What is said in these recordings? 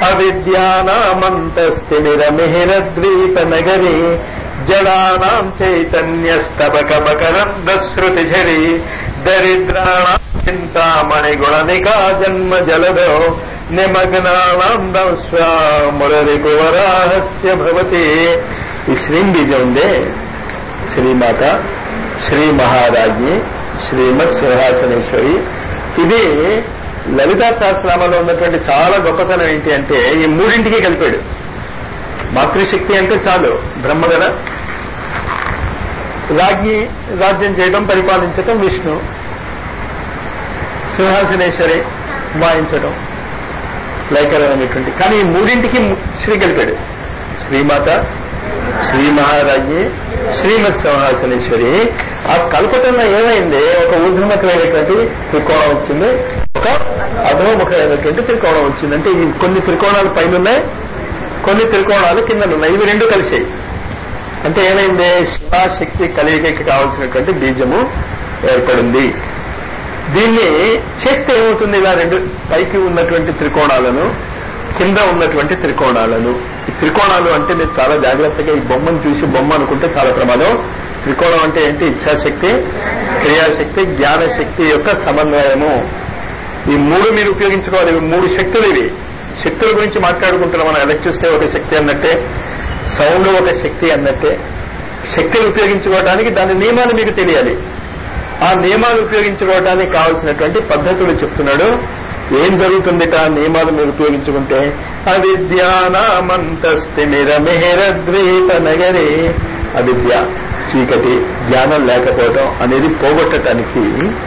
అవిద్యానామంతస్థిమిరమిహిరద్వీపనగరీ జడానాం చైతన్యస్తబకమకరందశ్రుతిఝరీ దరిద్రాణాం చింతామణిగుణనికా జన్మ జలదో నిమగ్నానాం మురరికువరాహస్య భవతి. ఈ శ్రీం బీజం ఉందే, శ్రీమాత, శ్రీ మహారాజ్ఞి, శ్రీమత్ సింహాసనేశ్వరి. ఇది లలితా సహస్రనామంలో ఉన్నటువంటి చాలా గొప్పతనం ఏంటి అంటే ఈ మూడింటికి కలిపాడు. మాతృశక్తి అంటే చాలు బ్రహ్మ కదా, రాజ్ఞి రాజ్యం చేయడం పరిపాలించటం విష్ణు, సింహాసనేశ్వరి వాయించడం లైకరమైనటువంటి. కానీ ఈ మూడింటికి శ్రీ కలిపాడు. శ్రీమాత, శ్రీ మహారాజ్ఞి, శ్రీమత్ సింహాసనేశ్వరి. ఆ కల్పటంలో ఏమైంది, ఒక ఊర్ధ్వముఖమైనటువంటి త్రికోణం వచ్చింది, ఒక అధోముఖమైనటువంటి త్రికోణం వచ్చింది. అంటే ఈ కొన్ని త్రికోణాలు పైన ఉన్నాయి, కొన్ని త్రికోణాలు కింద ఉన్నాయి. ఇవి రెండు కలిసాయి. అంటే ఏమైంది, శివాశక్తి కలిగికి కావాల్సినటువంటి బీజము ఏర్పడింది. దీన్ని చేస్తే ఏమవుతుంది, ఇలా రెండు పైకి ఉన్నటువంటి త్రికోణాలను, కింద ఉన్నటువంటి త్రికోణాలను. ఈ త్రికోణాలు అంటే మీరు చాలా జాగ్రత్తగా ఈ బొమ్మను చూసి బొమ్మ అనుకుంటే చాలా ప్రమాదం. త్రికోణం అంటే ఏంటి, ఇచ్ఛాశక్తి, క్రియాశక్తి, జ్ఞానశక్తి యొక్క సమన్వయము. ఈ మూడు మీరు ఉపయోగించుకోవాలి. మూడు శక్తులు ఇవి. శక్తుల గురించి మాట్లాడుకుంటున్నాం మనం. ఎలక్ట్రిసిటీ ఒక శక్తి అన్నట్టే, సౌండ్ ఒక శక్తి అన్నట్టే. శక్తిని ఉపయోగించుకోవడానికి దాని నియమాలు మీకు తెలియాలి. ఆ నియమాలు ఉపయోగించుకోవడానికి కావలసినటువంటి పద్ధతులు చెప్తున్నాడు. ఏం జరుగుతుందిట నియమాలు మీరు ఉపయోగించుకుంటే, అవిద్యానామంతస్థిమిరమిహిరద్వీపనగరీ. అవిద్య చీకటి, జ్ఞానం లేకపోవడం అనేది పోగొట్టడానికి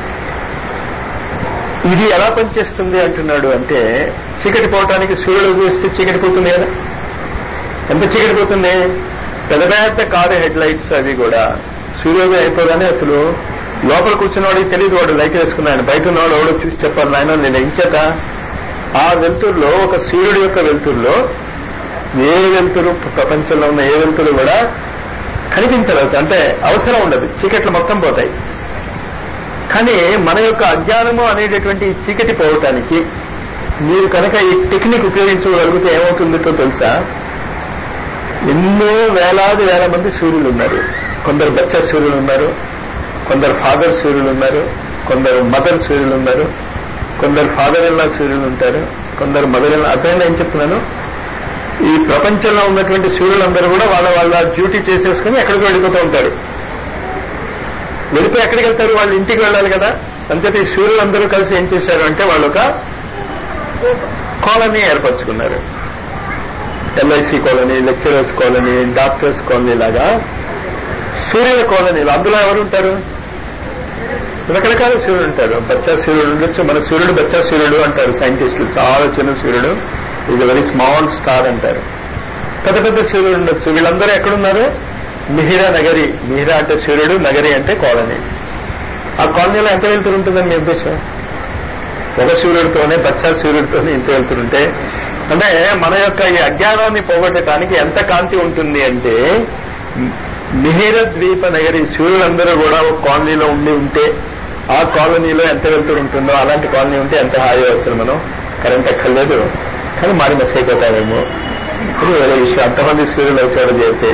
ఇది ఎలా పనిచేస్తుంది అంటున్నాడు. అంటే చీకటి పోవటానికి సూర్యుడు చూస్తే చీకటి పోతుంది కదా. ఎంత చీకటి పోతుంది, పెద్ద పెద్ద కారు హెడ్ లైట్స్ అవి కూడా సూర్యోదయం అయిపోగానే అసలు లోపల కూర్చున్న వాడికి తెలియదు, వాడు లైట్ వేసుకున్నాడు. బయట ఉన్నవాడు ఎవడో చూసి చెప్పాలి, నాయన నేను ఎంచేత ఆ వెలుతురులో, ఒక సూర్యుడి యొక్క వెలుతురులో ఏ వెలుతురు ప్రపంచంలో ఉన్న ఏ వెలుతురు కూడా కనిపించలేదు. అంటే అవసరం ఉండదు, చీకట్లు మొత్తం పోతాయి. కానీ మన యొక్క అజ్ఞానము అనేటటువంటి ఈ చీకటి పోవటానికి మీరు కనుక ఈ టెక్నిక్ ఉపయోగించగలిగితే ఏమవుతుందో తెలుసా, ఎన్నో వేలాది వేల మంది సూర్యులు ఉన్నారు. కొందరు బచ్చా సూర్యులు ఉన్నారు, కొందరు ఫాదర్ సూర్యులు ఉన్నారు, కొందరు మదర్ సూర్యులు ఉన్నారు, కొందరు ఫాదర్ ఇన్ లా సూర్యులు ఉంటారు, కొందరు మదర్ ఇన్ లా. అర్థమైందా ఏం చెప్తున్నాను? ఈ ప్రపంచంలో ఉన్నటువంటి సూర్యులందరూ కూడా వాళ్ళ వాళ్ళ డ్యూటీ చేసేసుకుని ఎక్కడికి వెళ్ళిపోతూ ఉంటారు. వెళ్ళిపోయి ఎక్కడికి వెళ్తారు, వాళ్ళు ఇంటికి వెళ్ళాలి కదా. అంచేత ఈ సూర్యులందరూ కలిసి ఏం చేశారు అంటే వాళ్ళు ఒక కాలనీ ఏర్పరచుకున్నారు. LIC colony, lecturers colony, doctors colony లాగా సూర్యుల కాలనీలు. అందులో ఎవరు ఉంటారు, రకరకాల సూర్యుడు ఉంటారు. బచ్చా సూర్యుడు ఉండొచ్చు, మన సూర్యుడు బచ్చా సూర్యుడు అంటారు సైంటిస్టులు. చాలా చిన్న సూర్యుడు, is a very small star అంటారు. పెద్ద పెద్ద సూర్యుడు ఉండొచ్చు. వీళ్ళందరూ ఎక్కడున్నారు, మిహిరా నగరి. మిహిరా అంటే సూర్యుడు, నగరి అంటే కాలనీ. ఆ కాలనీలో ఎంత వెళ్తుంటుందని మీ ఉద్దేశం? ఒక సూర్యుడితోనే, బచ్చా సూర్యుడితోనే ఇంత వెళ్తుంటే, అంటే మన యొక్క ఈ అజ్ఞానాన్ని పోగొట్టడానికి ఎంత కాంతి ఉంటుంది అంటే, మిహిర ద్వీప నగరి సూర్యులందరూ కూడా ఒక కాలనీలో ఉండి ఉంటే ఆ కాలనీలో ఎంత వెళ్తూ ఉంటుందో, అలాంటి కాలనీ ఉంటే ఎంత హాయో. అసలు మనం కరెంట్ ఎక్కర్లేదు, కానీ మారి మస్ అయిపోతామేమో. ఇది వేరే విషయం. అంతమంది సూర్యులు వచ్చాడు చేస్తే.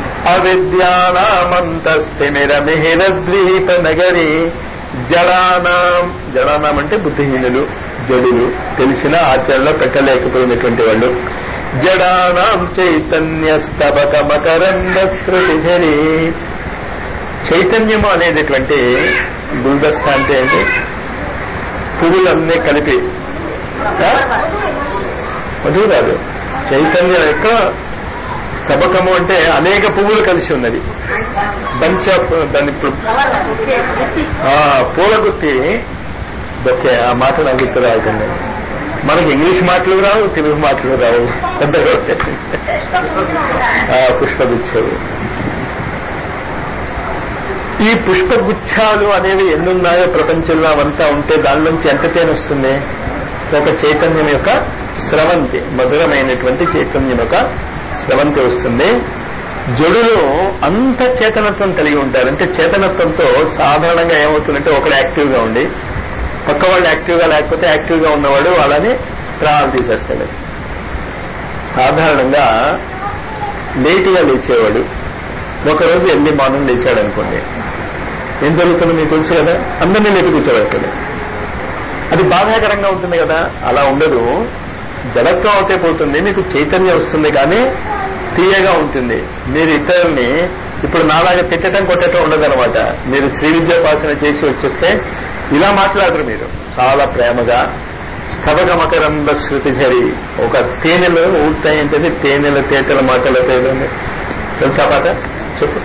అవిద్యానామంతస్థిమిరమిహిరద్వీప నగరీ జడానాం. జడానాం అంటే బుద్ధిహీనులు, జడులు, తెలిసిన ఆచరణలో పెట్టలేకపోయినటువంటి వాళ్ళు. జడానాం చైతన్యస్తబకమకరందశ్రుతిఝరీ. చైతన్యము అనేటటువంటి గుల్దస్తా అంటే ఏంటి, పువ్వులన్నీ కలిపి, మధువు కాదు, చైతన్యం యొక్క స్తబకము అంటే అనేక పువ్వులు కలిసి ఉన్నది. బంచ్ ఆఫ్, దాన్ని పూలగుత్తి బొకే. ఆ మాట నాకు గుర్తు రావుతుంది. మనకి ఇంగ్లీష్ మాటలు రావు, తెలుగు మాటలు రావు. పెద్దగా పుష్పగుచ్చాలు. ఈ పుష్పగుచ్చాలు అనేవి ఎన్నున్నాయో ప్రపంచంలో అవంతా ఉంటే దానిలోంచి ఎంత తేనె వస్తుంది, ఒక చైతన్యం యొక్క స్రవంతి, మధురమైనటువంటి చైతన్యం యొక్క స్రవంతి వస్తుంది. జడులు అంత చేతనత్వం కలిగి ఉంటారు. అంటే చేతనత్వంతో సాధారణంగా ఏమవుతుందంటే ఒకడు యాక్టివ్గా ఉండి పక్క వాళ్ళు యాక్టివ్గా లేకపోతే యాక్టివ్గా ఉన్నవాడు వాళ్ళని ప్రాణాలు తీసేస్తాడు. సాధారణంగా లేటుగా లేచేవాడు ఒకరోజు ఎర్లీ మార్నింగ్ లేచాడు అనుకోండి, ఏం జరుగుతుందో మీకు తెలుసు కదా, అందరినీ లేపి కూర్చోబెట్టాడు. అది బాధాకరంగా ఉంటుంది కదా. అలా ఉండదు. జడత్వం అవుతే పోతుంది, మీకు చైతన్యం వస్తుంది, కానీ తీయగా ఉంటుంది. మీరు ఇతరుల్ని ఇప్పుడు నాలాగా తిట్టడం కొట్టడం ఉండదనమాట. మీరు శ్రీ విద్యోపాసన చేసి వచ్చేస్తే ఇలా మాట్లాడరు. మీరు చాలా ప్రేమగా స్థవగమకరంబ శృతి జరి, ఒక తేనెలు ఊటాయంటే తేనెల తేటల మాటలతో తెలుసా పాట చెప్పు.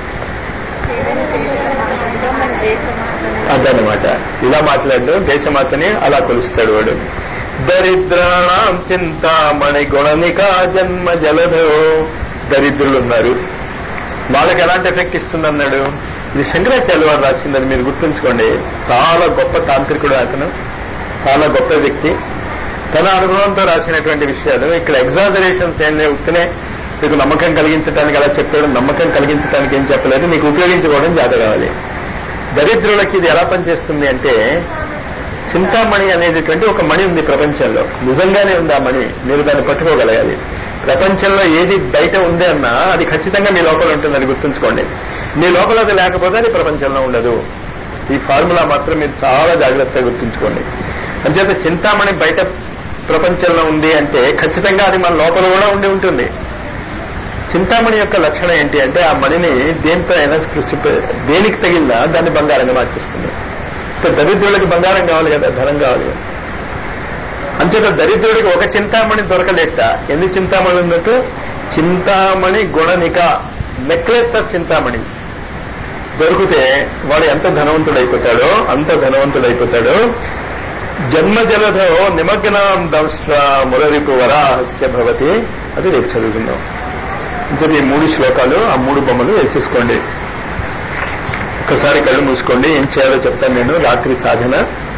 అదనమాట. ఇలా మాట్లాడు. దేశమాతని అలా కొలుస్తాడు వాడు. దరిద్రాణం చింతామణి గుణనికా జన్మ జలధో. దరిద్రులు ఉన్నారు, వాళ్ళకి ఎలాంటి ఎఫెక్ట్ ఇస్తుందన్నాడు. ఇది శంకరాచార్య వారు రాసిందని మీరు గుర్తుంచుకోండి. చాలా గొప్ప తాంత్రికుడు అతను, చాలా గొప్ప వ్యక్తి. తన అనుభవంతో రాసినటువంటి విషయాలు. ఇక్కడ ఎగ్జాజరేషన్స్ ఏం లేవు. ఉత్తనే మీకు నమ్మకం కలిగించడానికి అలా చెప్పాడు. నమ్మకం కలిగించడానికి ఏం చెప్పలేదు, మీకు ఉపయోగించుకోవడం జాత కావాలి. దరిద్రులకి ఇది ఎలా పనిచేస్తుంది అంటే, చింతామణి అనేటటువంటి ఒక మణి ఉంది ప్రపంచంలో. నిజంగానే ఉంది ఆ మణి, మీరు దాన్ని పట్టుకోగలగాలి. ప్రపంచంలో ఏది బయట ఉంది అన్నా అది ఖచ్చితంగా మీ లోపల ఉంటుంది, అది గుర్తుంచుకోండి. మీ లోపల అది లేకపోతే అది ప్రపంచంలో ఉండదు. ఈ ఫార్ములా మాత్రం మీరు చాలా జాగ్రత్తగా గుర్తుంచుకోండి. అంచేత చింతామణి బయట ప్రపంచంలో ఉంది అంటే ఖచ్చితంగా అది మన లోపల కూడా ఉండి ఉంటుంది. చింతామణి యొక్క లక్షణం ఏంటి అంటే, ఆ మణిని దేంతో అయినా దేనికి తగిలినా దాన్ని బంగారంగా మార్చేస్తుంది. దరిద్రులకి బంగారం కావాలి కదా, ధనం కావాలి కదా. అంచేత దరిద్రుడికి ఒక చింతామణి దొరకలేట. ఎన్ని చింతామణి ఉన్నట్టు? చింతామణి గుణనిక, నెక్లెస్ ఆఫ్ చింతామణిస్ దొరికితే వాడు ఎంత ధనవంతుడైపోతాడో అంత ధనవంతుడైపోతాడు. జన్మ జలధో నిమగ్నం దంశ్ర మురరిపు వరాహస్య భవతి. అది రేపు చదువుకుందాం. ఈ 3 శ్లోకాలు, ఆ 3 బొమ్మలు వేసేసుకోండి. ఒకసారి కళ్ళు మూసుకోండి. ఏం చేయాలో చెప్తాను నేను. రాత్రి సాధన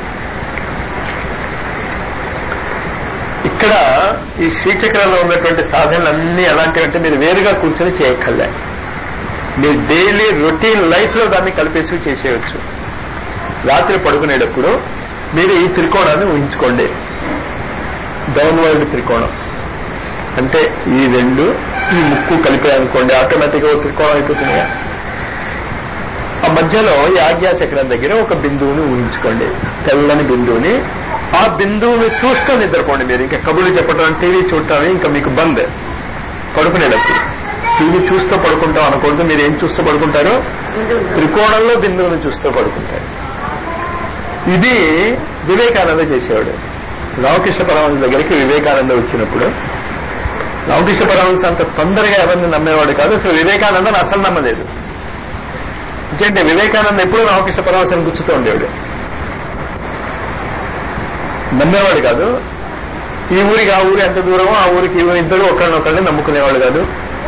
ఇక్కడ ఈ శ్రీచక్రంలో ఉన్నటువంటి సాధనలన్నీ ఎలాంటివంటే మీరు వేరుగా కూర్చొని చేయక్కర్లే. మీరు డైలీ రొటీన్ లైఫ్ లో దాన్ని కలిపేసి చేసేయచ్చు. రాత్రి పడుకునేటప్పుడు మీరు ఈ త్రికోణాన్ని ఊహించుకోండి. డౌన్వర్డ్ త్రికోణం అంటే ఈ 2 ఈ ముక్కు కలిపాయనుకోండి, ఆటోమేటిక్గా ఒక త్రికోణం అయిపోతుంది. ఆ మధ్యలో ఈ ఆజ్ఞాచక్రం దగ్గర ఒక బిందువుని ఊహించుకోండి, తెల్లని బిందువుని. ఆ బిందువుని చూస్తూ నిద్రపోండి. మీరు ఇంకా కబుర్లు చెప్పడం, టీవీ చూడటం ఇంకా మీకు బంద్. పడుకునేటప్పుడు టీవీ చూస్తూ పడుకుంటాం అనకూడదు. మీరు ఏం చూస్తూ పడుకుంటారు? త్రికోణంలో బిందువుని చూస్తూ పడుకుంటారు. ఇది వివేకానంద చేసేవాడు. రామకృష్ణ పరమహంస దగ్గరికి వివేకానంద వచ్చినప్పుడు, రామకృష్ణ పరమహంస అంత తొందరగా ఎవరిని నమ్మేవాడు కాదు. అసలు వివేకానందని అసలు నమ్మలేదు. అంటే వివేకానంద ఎప్పుడూ రామకృష్ణ పరమహంసను గుచ్చుతూ ఉండేవాడు, నమ్మేవాడు కాదు. ఈ ఊరికి ఆ ఊరు ఎంత దూరమో ఆ ఊరికి ఈ ఊరు ఇద్దరు ఒకరినొకరిని నమ్ముకునేవాడు కాదు.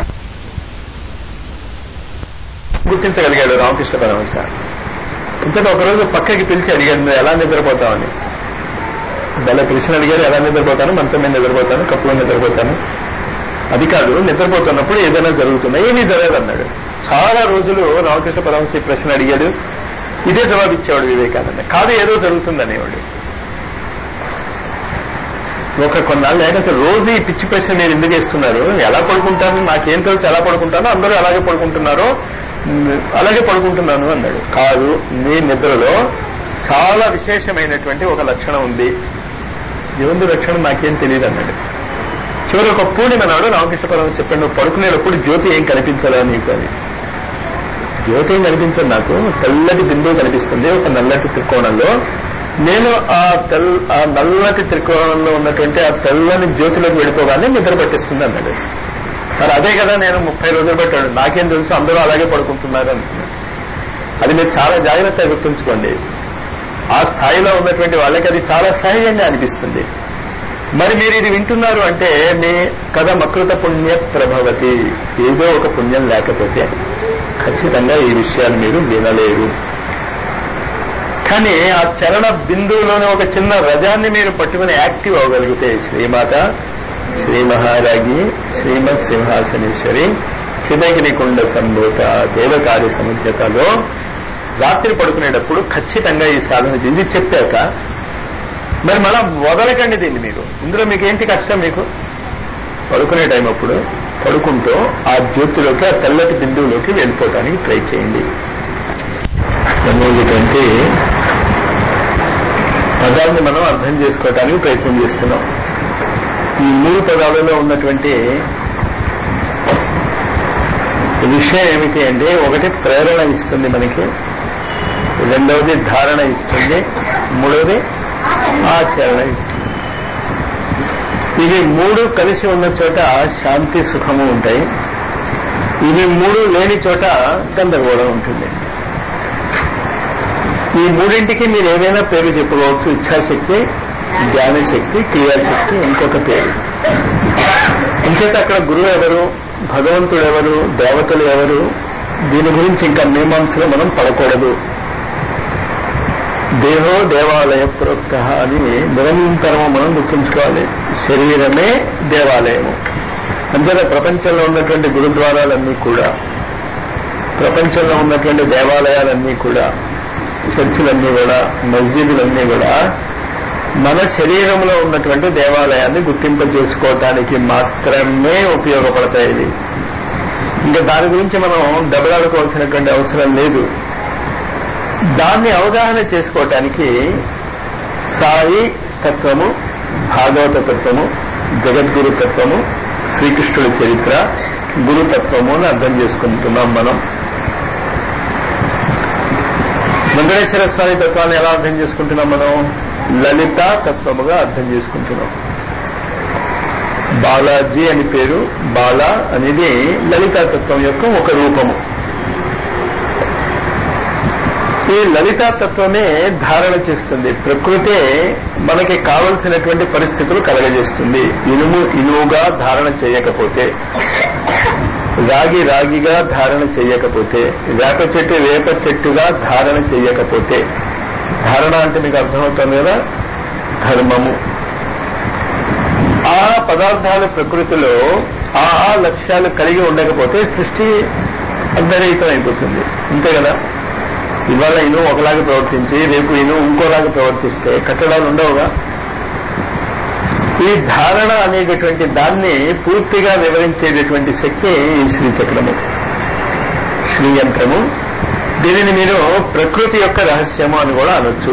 గుర్తించగలిగాడు రామకృష్ణ పరమహంస. ఇంతలో ఒకరోజు పక్కకి పిలిచి అడిగాడు, ఎలా నిద్రపోతామని. బల కృష్ణ అడిగారు, ఎలా నిద్రపోతాను? మంచం మీద నిద్రపోతాను, కప్పులో నిద్రపోతాను. అది కాదు, నిద్రపోతున్నప్పుడు ఏదైనా జరుగుతుందా? ఏమీ జరగదన్నాడు. చాలా రోజులు రామకృష్ణ పరమహంస ఈ ప్రశ్న అడిగాడు, ఇదే జవాబు ఇచ్చేవాడు వివేకానంద. కాదు, ఏదో జరుగుతుందనేవాడు. ఒక కొన్నాళ్ళు లేక అసలు రోజు ఈ పిచ్చి ప్రశ్న నేను ఎందుకు వేస్తున్నారు, ఎలా పడుకుంటాను, నాకేం తెలుసు ఎలా పడుకుంటానో, అందరూ అలాగే పడుకుంటున్నారో అలాగే పడుకుంటున్నాను అన్నాడు. కాదు, నీ నిద్రలో చాలా విశేషమైనటువంటి ఒక లక్షణం ఉంది. ఏముంది లక్షణం? నాకేం తెలియదు అన్నాడు. చివరి ఒక పూర్ణిమ నాడు రామకృష్ణ పరమహంస చెప్పాడు, నువ్వు పడుకునేటప్పుడు జ్యోతి ఏం కనిపించదా నీకు అని. జ్యోతి ఏం కనిపించదు నాకు, తెల్లటి బిందువు కనిపిస్తుంది ఒక నల్లటి త్రికోణంలో. నేను ఆ నల్లటి త్రికోణంలో ఉన్నటువంటి ఆ తెల్లని జ్యోతిలోకి వెళ్ళిపోగానే నిద్ర పట్టిస్తుంది అన్నాడు. మరి అదే కదా నేను 30 రోజులు పెట్టాడు, నాకేం తెలుసు అందరూ అలాగే పడుకుంటున్నారు అంటున్నాడు. అది మీరు చాలా జాగ్రత్తగా గుర్తుంచుకోండి. ఆ స్థాయిలో ఉన్నటువంటి వాళ్ళకి అది చాలా సహజంగా అనిపిస్తుంది. మరి మీరు ఇది వింటున్నారు అంటే మీ కథ మకృత పుణ్య ప్రభవతి. ఏదో ఒక పుణ్యం లేకపోతే ఖచ్చితంగా ఈ విషయాలు మీరు వినలేరు. కానీ ఆ చరణ బిందువులోనే ఒక చిన్న రజాన్ని మీరు పట్టుకుని యాక్టివ్ అవ్వగలిగితే, శ్రీమాత, శ్రీ మహారాజ్ఞి, శ్రీమత్ సింహాసనేశ్వరి, హృదయగిరికుండ సంభూత, దేవకార్య సముద్రతలో రాత్రి పడుకునేటప్పుడు ఖచ్చితంగా ఈ సాధన ఇది చెప్పాక మరి మళ్ళా వదలకండి దీన్ని. మీరు ఇందులో మీకు ఏంటి కష్టం? మీకు పడుకునే టైం అప్పుడు పడుకుంటూ ఆ జ్యోతిలోకి, ఆ తెల్లటి బిందువులోకి వెళ్ళిపోవటానికి ట్రై చేయండి. అనేటువంటి పదాన్ని మనం అర్థం చేసుకోవటానికి ప్రయత్నం చేస్తున్నాం. ఈ 3 పదాలలో ఉన్నటువంటి విషయం ఏమిటి అంటే, ఒకటి ప్రేరణ ఇస్తుంది మనకి, రెండవది ధారణ ఇస్తుంది, మూడవది ఆచరణ ఇస్తుంది. ఇవి 3 కలిసి ఉన్న చోట శాంతి సుఖము ఉంటాయి. ఇవి 3 లేని చోట గందరగోళం ఉంటుంది. ఈ 3ంటికి మీరు ఏదైనా పేరు చెప్పుకోవచ్చు. ఇచ్ఛాశక్తి, జ్ఞానశక్తి, క్రియాశక్తి, ఇంకొక పేరు. ఇంచేత అక్కడ గురువు ఎవరు, భగవంతుడు ఎవరు, దేవతలు ఎవరు, దీని గురించి ఇంకా మీమాంసలో మనం పడకూడదు. దేహో దేవాలయ ప్రోక్త అని నిరంతరము మనం గుర్తుంచుకోవాలి. శరీరమే దేవాలయము. అంతేనా ప్రపంచంలో ఉన్నటువంటి గురుద్వారాలన్నీ కూడా, ప్రపంచంలో ఉన్నటువంటి దేవాలయాలన్నీ కూడా, చర్చిలన్నీ కూడా, మస్జిదులన్నీ కూడా మన శరీరంలో ఉన్నటువంటి దేవాలయాన్ని గుర్తింపజేసుకోవటానికి మాత్రమే ఉపయోగపడతాయి. ఇంకా దాని గురించి మనం దెబ్బలాడుకోవాల్సినటువంటి అవసరం లేదు. దాన్ని అవగాహన చేసుకోవటానికి సాయి తత్వము, భాగవత తత్వము, జగద్గురు తత్వము, శ్రీకృష్ణుడి చరిత్ర, గురుతత్వము అని అర్థం చేసుకుంటున్నాం మనం. వెంకటేశ్వర స్వామి తత్వాన్ని ఎలా అర్థం చేసుకుంటున్నాం మనం? లలిత తత్వముగా అర్థం చేసుకుంటున్నాం. బాలాజీ అని పేరు. బాల అనేది లలితా తత్వం యొక్క ఒక రూపము. ఈ లలితా తత్వమే ధారణ చేస్తుంది. ప్రకృతే మనకి కావలసినటువంటి పరిస్థితులు కలగజేస్తుంది. ఇనుము ఇనుముగా ధారణ చేయకపోతే, రాగి రాగిగా ధారణ చేయకపోతే, వేప చెట్టు వేప చెట్టుగా ధారణ చేయకపోతే, ధారణ అంటే మీకు అర్థమవుతుంది కదా, ధర్మము. ఆ పదార్థాల ప్రకృతిలో ఆ లక్ష్యాలు కలిగి ఉండకపోతే సృష్టి అర్ధరహితం అయిపోతుంది. అంతే కదా. ఇవాళ ఇను ఒకలాగా ప్రవర్తించి రేపు ఇను ఇంకోలాగా ప్రవర్తిస్తే కట్టడాలు ఉండవుగా. ఈ ధారణ అనేటటువంటి దాన్ని పూర్తిగా వివరించేటటువంటి శక్తి ఈ శ్రీచక్రము, శ్రీయంత్రము. దీనిని మీరు ప్రకృతి యొక్క రహస్యము అని కూడా అనొచ్చు.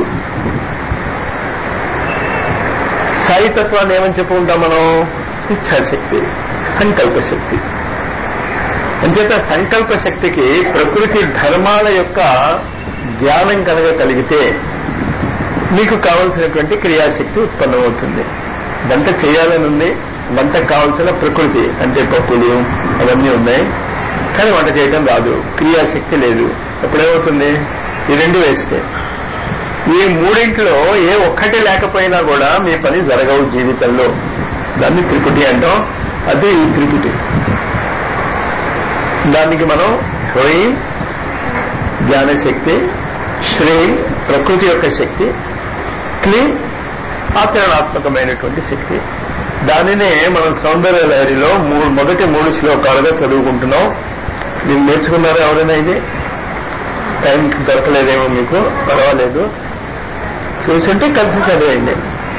సాయితత్వాన్ని ఏమని చెప్పుకుంటాం మనం? ఇచ్ఛాశక్తి, సంకల్ప శక్తి. అంచేత సంకల్ప శక్తికి ప్రకృతి ధర్మాల యొక్క జ్ఞానం కనుక కలిగితే మీకు కావలసినటువంటి క్రియాశక్తి ఉత్పన్నమవుతుంది. వంట చేయాలని ఉంది, వంటకు కావలసిన ప్రకృతి అంటే పప్పులు అవన్నీ ఉన్నాయి, కానీ వంట చేయడం రాదు, క్రియాశక్తి లేదు. అప్పుడేమవుతుంది? ఈ 2 వేస్తే, ఈ 3ంటిలో ఏ ఒక్కటి లేకపోయినా కూడా మీ పని జరగవు జీవితంలో. దాన్ని త్రిపుటి అంటాం. అది ఈ త్రిపుటి. దానికి మనం హ్రీం జ్ఞానశక్తి, శ్రీం ప్రకృతి యొక్క శక్తి, క్లీం ఆచరణాత్మకమైనటువంటి శక్తి. దానినే మనం సౌందర్య లహరిలో మొదటి 3 శ్లోకాలుగా చదువుకుంటున్నాం. మీరు నేర్చుకున్నారా ఎవరైనా? ఇది టైం దొరకలేదేమో మీకు, పర్వాలేదు, చూసుంటే కలిసి చదివేయండి.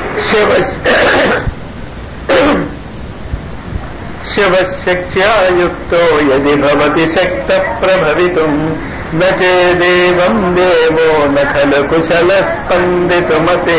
శివశక్త్యాయుక్తో యది భవతి శక్త ప్రభవితుం నేదేవం దేవో నఖలు కుశల స్పందితుమతే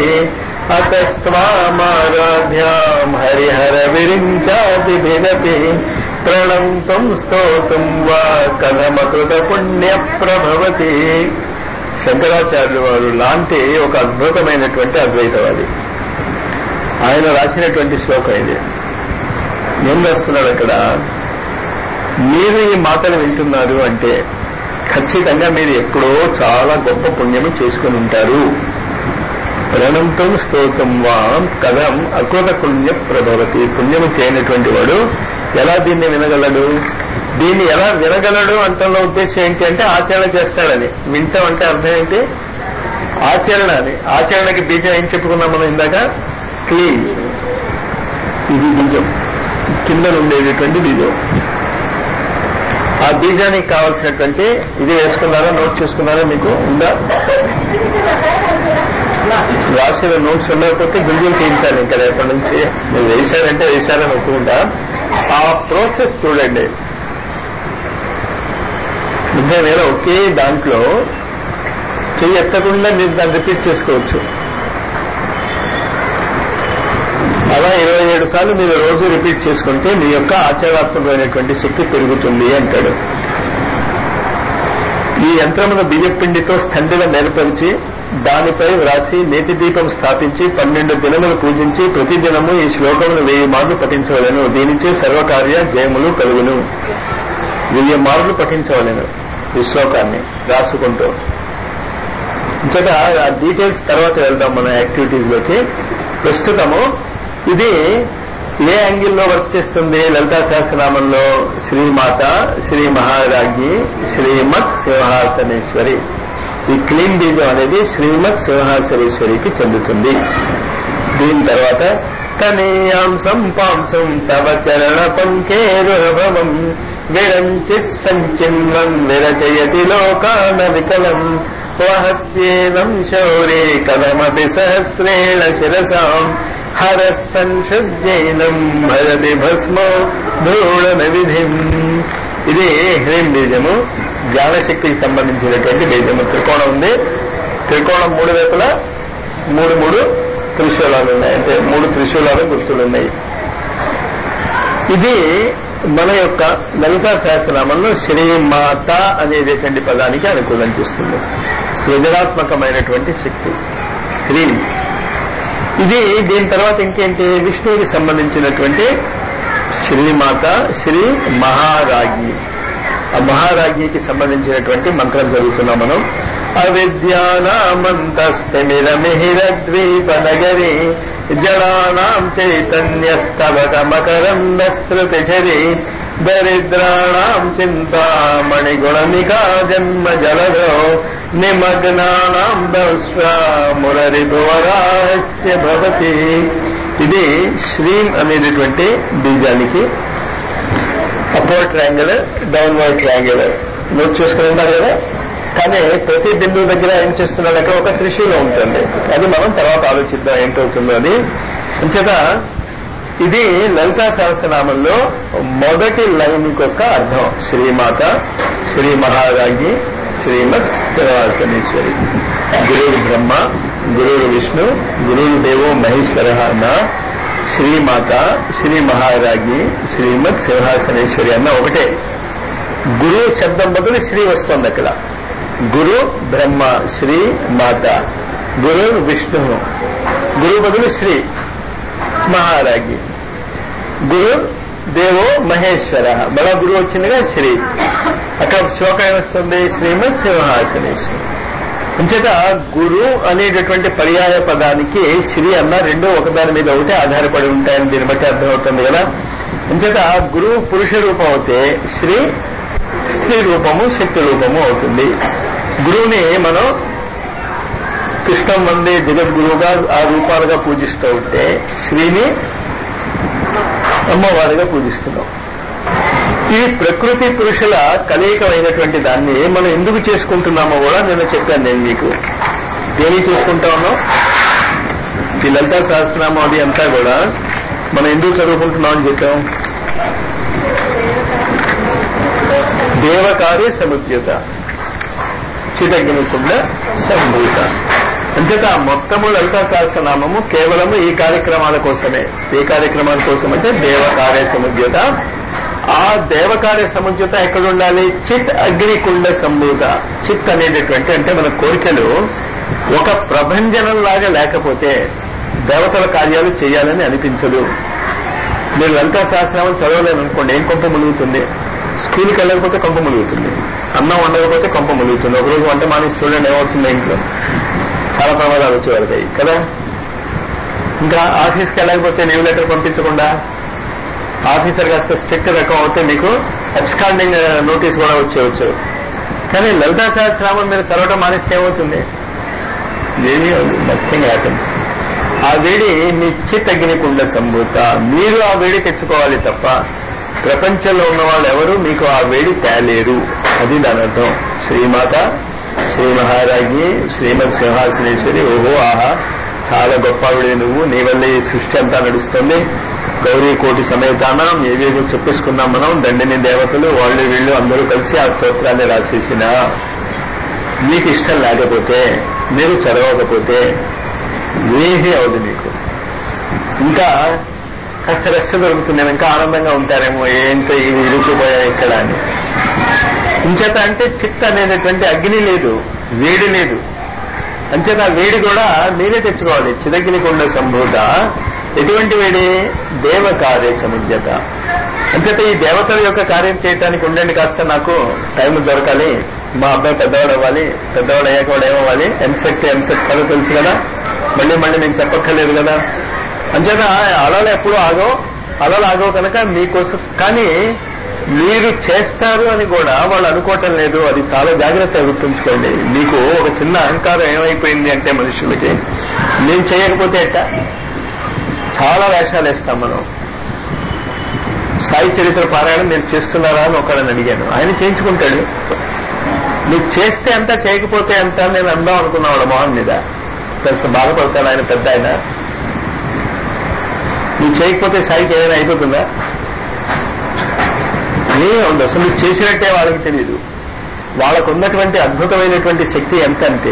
అతస్త్వామారాధ్యాం హరిహర విరించాదిభిరపి ప్రణంతం స్తోతుం వా కథమకృత పుణ్య ప్రభవతి. శంకరాచార్యుల వారు లాంటి ఒక అద్భుతమైనటువంటి అద్వైతవాది. ఆయన రాసినటువంటి శ్లోకం ఇది. ఏం రాస్తున్నాడు అక్కడ? మీరు ఈ మాటలు వింటున్నారు అంటే ఖచ్చితంగా మీరు ఎప్పుడో చాలా గొప్ప పుణ్యము చేసుకుని ఉంటారు. ప్రణంతం స్తోత్రం వాం కథం అకృత పుణ్య ప్రభవతి. పుణ్యము చేయనటువంటి వాడు ఎలా దీన్ని వినగలడు? దీన్ని ఎలా వినగలడు అంటున్న ఉద్దేశం ఏంటి అంటే ఆచరణ చేస్తాడని. వింటాం అంటే అర్థం ఏంటి? ఆచరణ అని. ఆచరణకి బీజం ఏం చెప్పుకున్నాం మనం ఇందాక? క్లీన్. ఇది బీజం, కింద ఉండేటటువంటి బీజం. ఆ బీజానికి కావాల్సినటువంటి ఇది వేసుకున్నారా? నోట్ చేసుకున్నారా? మీకు ఉందా? రాసిన నోట్స్ ఉండకపోతే గింజలు తీయించాలి ఇంకా రేపటి నుంచి. మీరు వేశారంటే వేశారని ఒప్పుకుంటా, ఆ ప్రాసెస్ చూడండి. వేళ ఒకే దాంట్లో చెయ్యి ఎత్తకుండా మీరు దాన్ని రిపీట్ చేసుకోవచ్చు. అలా 27 సార్లు మీరు రోజు రిపీట్ చేసుకుంటే మీ యొక్క ఆచరణాత్మకమైనటువంటి శక్తి పెరుగుతుంది అంటాడు. ఈ యంత్రమును బియ్యపిండితో స్థండిగా నేర్పరిచి దానిపై వ్రాసి నేతి దీపం స్థాపించి 12 దినములు పూజించి ప్రతిదినము ఈ శ్లోకమును 1000 మార్లు పఠించవలెను. దీనిచే సర్వకార్య జయములు కలుగును. 1000 మార్లు పఠించవలెను ఈ శ్లోకాన్ని రాసుకుంటూ. ఇంతట ఆ డీటెయిల్స్ తర్వాత వెళ్దాం మన యాక్టివిటీస్ లోకి. ప్రస్తుతము ఇది ఏ యాంగిల్లో వర్క్ చేస్తుంది? లలితా సహస్రనామంలో శ్రీమాత, శ్రీ మహారాజ్ఞి, శ్రీమత్ సింహాసనేశ్వరి. ఈ క్లీన్ బీజం అనేది శ్రీమత్ సింహాసనేశ్వరికి చెందుతుంది. దీని తర్వాత తనీయాంసం పాంసం తవ చరణ పంకేరుభవం విరంచి సంచిన్వం విరచయతి లోకాన వికలం వహత్యేనం శౌరే కథమపి సహస్రేణ శిరసాం హర సంశుద్ధైనం భరతి భస్మో ధూళన విధిం. ఇది హ్రీం బీజము, జ్ఞానశక్తికి సంబంధించినటువంటి బీజము. త్రికోణం ఉంది. త్రికోణం 3 వైపులా 3 త్రిశూలాలు ఉన్నాయి. అంటే 3 త్రిశూలాలు గుర్తులున్నాయి. ఇది మన యొక్క లలితా సహస్రనామంలో శ్రీమాత అనేటటువంటి పదానికి అనుకూలం చేస్తుంది. సృజనాత్మకమైనటువంటి శక్తి హ్రీం. ఇది దీని తర్వాత ఇంకేంటి? విష్ణువుకి సంబంధించినటువంటి శ్రీమాత, శ్రీ మహారాజ్ఞి. ఆ మహారాజ్ఞికి సంబంధించినటువంటి మంత్రం చదువుతున్నాం మనం. అవిద్యానామంతస్థిమిరమిహిరద్వీప నగరి జడానాం చైతన్యస్తవక మకరంద స్మృతిచరి దరిద్రాణాం చింతామణి గుణనికా జన్మ జలధో నిమగ్నానాం దౌష్ట్రా మురరిభువరాస్య భవతి. ఇది శ్రీం అనేటటువంటి బీజానికి upward triangle, downward triangle note చేసుకుని ఉన్నారు కదా. కానీ ప్రతి బిందువు దగ్గర ఏం చేస్తున్నాడు? అక్కడ ఒక త్రిశూలం ఉంటుంది. అది మనం తర్వాత ఆలోచిద్దాం ఏంటవుతుందో అది. అంచేత ఇది లలితా సహస్రనామంలో మొదటి లైన్ యొక్క అర్థం. శ్రీమాత, శ్రీ మహారాజ్ఞి, శ్రీమత్ సింహాసనేశ్వరి. గురువు బ్రహ్మ, గురువు విష్ణు, గురువు దేవో మహేశ్వర అన్న శ్రీమాత, శ్రీ మహారాజ్ఞి, శ్రీమత్ సింహాసనేశ్వరి అన్న ఒకటే. గురు శబ్దం బదులు శ్రీ వస్తుంది అక్కడ. గురు బ్రహ్మ, శ్రీ మాత. గురు విష్ణు, గురు బదులు శ్రీ మహారాజ్ఞి. గురు దేవో మహేశ్వర, మళ్ళా గురువు వచ్చిందిగా శ్రీ. అక్కడ శ్లోకం ఏమొస్తుంది? శ్రీమత్ సింహాసనేశ్వరి. అంచేత గురు అనేటటువంటి పర్యాయ పదానికి శ్రీ అన్న రెండు ఒకదాని మీద ఒకటి ఆధారపడి ఉంటాయని దీన్ని బట్టి అర్థమవుతుంది కదా. అంచేత గురువు పురుష రూపం అవుతే శ్రీ స్త్రీ రూపము, శక్తి రూపము అవుతుంది. గురువుని మనం కృష్ణం వందే జగద్గురువుగా ఆ రూపాలుగా పూజిస్తూ ఉంటే శ్రీని అమ్మవారిగా పూజిస్తున్నాం. ఇది ప్రకృతి పురుషుల కలయికమైనటువంటి దాన్ని మనం ఎందుకు చేసుకుంటున్నామో కూడా నేను చెప్పాను. నేను మీకు దేని చేసుకుంటా ఉన్నాం? ఈ లలితా సహస్రనామం అది అంతా కూడా మనం ఎందుకు చదువుకుంటున్నాం అని చెప్పాం? దేవకార్య సముద్యత చితగ్నికుండ సంభూత. అంతేత మొత్తము లలితా సహస్రనామము కేవలము ఈ కార్యక్రమాల కోసమే. ఏ కార్యక్రమాల కోసం అంటే దేవకార్య సముద్యత. ఆ దేవకార్య సముద్యత ఎక్కడ ఉండాలి? చిత్ అగ్నికుండ సంభూత. చిత్ అనేటటువంటి అంటే మన కోరికలు ఒక ప్రభంజనంలాగా లేకపోతే దేవతల కార్యాలు చేయాలని అనిపించదు. మీరు లలితా సహస్రనామం చదవలేను అనుకోండి, ఏం కొంప ములుగుతుంది? స్కూల్కి వెళ్ళకపోతే కొంప ములుగుతుంది, అన్నం వండకపోతే కొంప ములుగుతుంది. ఒకరోజు వంట మానేసి చూడండి ఏమవుతుంది, ఇంట్లో చాలా ప్రమాదాలు వచ్చి వెళ్తాయి కదా. ఇంకా ఆఫీస్కి వెళ్ళకపోతే లీవ్ లెటర్ పంపించకుండా ఆఫీసర్ కాస్త స్ట్రిక్ట్ రకం అవుతే మీకు అబ్స్కాండింగ్ నోటీస్ కూడా వచ్చేవచ్చు. కానీ లలితా సహస్రనామం మీరు చదవడం మానేస్తే ఏమవుతుంది? ఏమీ నథింగ్ హ్యాపెన్స్. ఆ వేడి మీ చిత్ అగ్నికుండ సంభూత. మీరు ఆ వేడి తెచ్చుకోవాలి తప్ప ప్రపంచంలో ఉన్న వాళ్ళు ఎవరు మీకు ఆ వేడి తేలేరు. అది దాని అర్థం. శ్రీమాత, శ్రీ మహారాజ్ఞి, శ్రీమత్ సింహాసనేశ్వరి. ఓహో ఆహా, చాలా గొప్పవాడే నువ్వు, నీ వల్లే ఈ సృష్టి అంతా నడుస్తుంది, గౌరీ కోటి సమేతానం ఏవేవో చెప్పేసుకున్నాం మనం, దండిని దేవతలు వాళ్ళు వీళ్ళు అందరూ కలిసి ఆ స్తోత్రాన్ని రాసేసిన మీకు ఇష్టం లేకపోతే, మీరు చదవకపోతే ఏమీ అవదు మీకు. ఇంకా కాస్త రెస్ట్ దొరుకుతుంది, ఇంకా ఆనందంగా ఉంటారేమో, ఏంటో ఇవి ఇరుక్కుపోయా ఇక్కడ అని. ఇంచేత అంటే చిత్త అనేటటువంటి అగ్ని లేదు, వేడి లేదు. అంచేత ఆ వేడి కూడా మీరే తెచ్చుకోవాలి. చిదగ్నికొండ సంభూత ఎటువంటి వేడి? దేవకార్య సముద్యత. అంచేత ఈ దేవతల యొక్క కార్యం చేయడానికి ఉండండి, కాస్త నాకు టైం దొరకాలి, మా అబ్బాయి పెద్దవాడు అవ్వాలి, పెద్దవాడు అయ్యాక వాడు ఏమవ్వాలి, ఎంసెట్ కదా తెలుసు కదా, మళ్ళీ నేను చెప్పక్కర్లేదు కదా. అంచేత అలలు ఎప్పుడు అలలు ఆగో కనుక మీకోసం. కానీ మీరు చేస్తారు అని కూడా వాళ్ళు అనుకోవటం లేదు. అది చాలా జాగ్రత్తగా గుర్తుంచుకోండి. మీకు ఒక చిన్న అహంకారం ఏమైపోయింది అంటే మనుషులకి, నేను చేయకపోతే ఎట్ట, చాలా వేషాలు వేస్తాం మనం. సాయి చరిత్ర పారాయణం నేను చేస్తున్నారా అని ఒకళ్ళని అడిగాను, ఆయన చేయించుకుంటాడు. నువ్వు చేస్తే ఎంత చేయకపోతే ఎంత నేను అందాం అనుకున్నా వాళ్ళ మొహం మీద. కాస్త బాధపడతాడు ఆయన, పెద్ద ఆయన. నువ్వు చేయకపోతే సాయికి ఏదైనా అయిపోతుందా? ఏముంది అసలు, నువ్వు చేసినట్టే వాళ్ళకి తెలియదు. వాళ్ళకు ఉన్నటువంటి అద్భుతమైనటువంటి శక్తి ఎంత అంటే,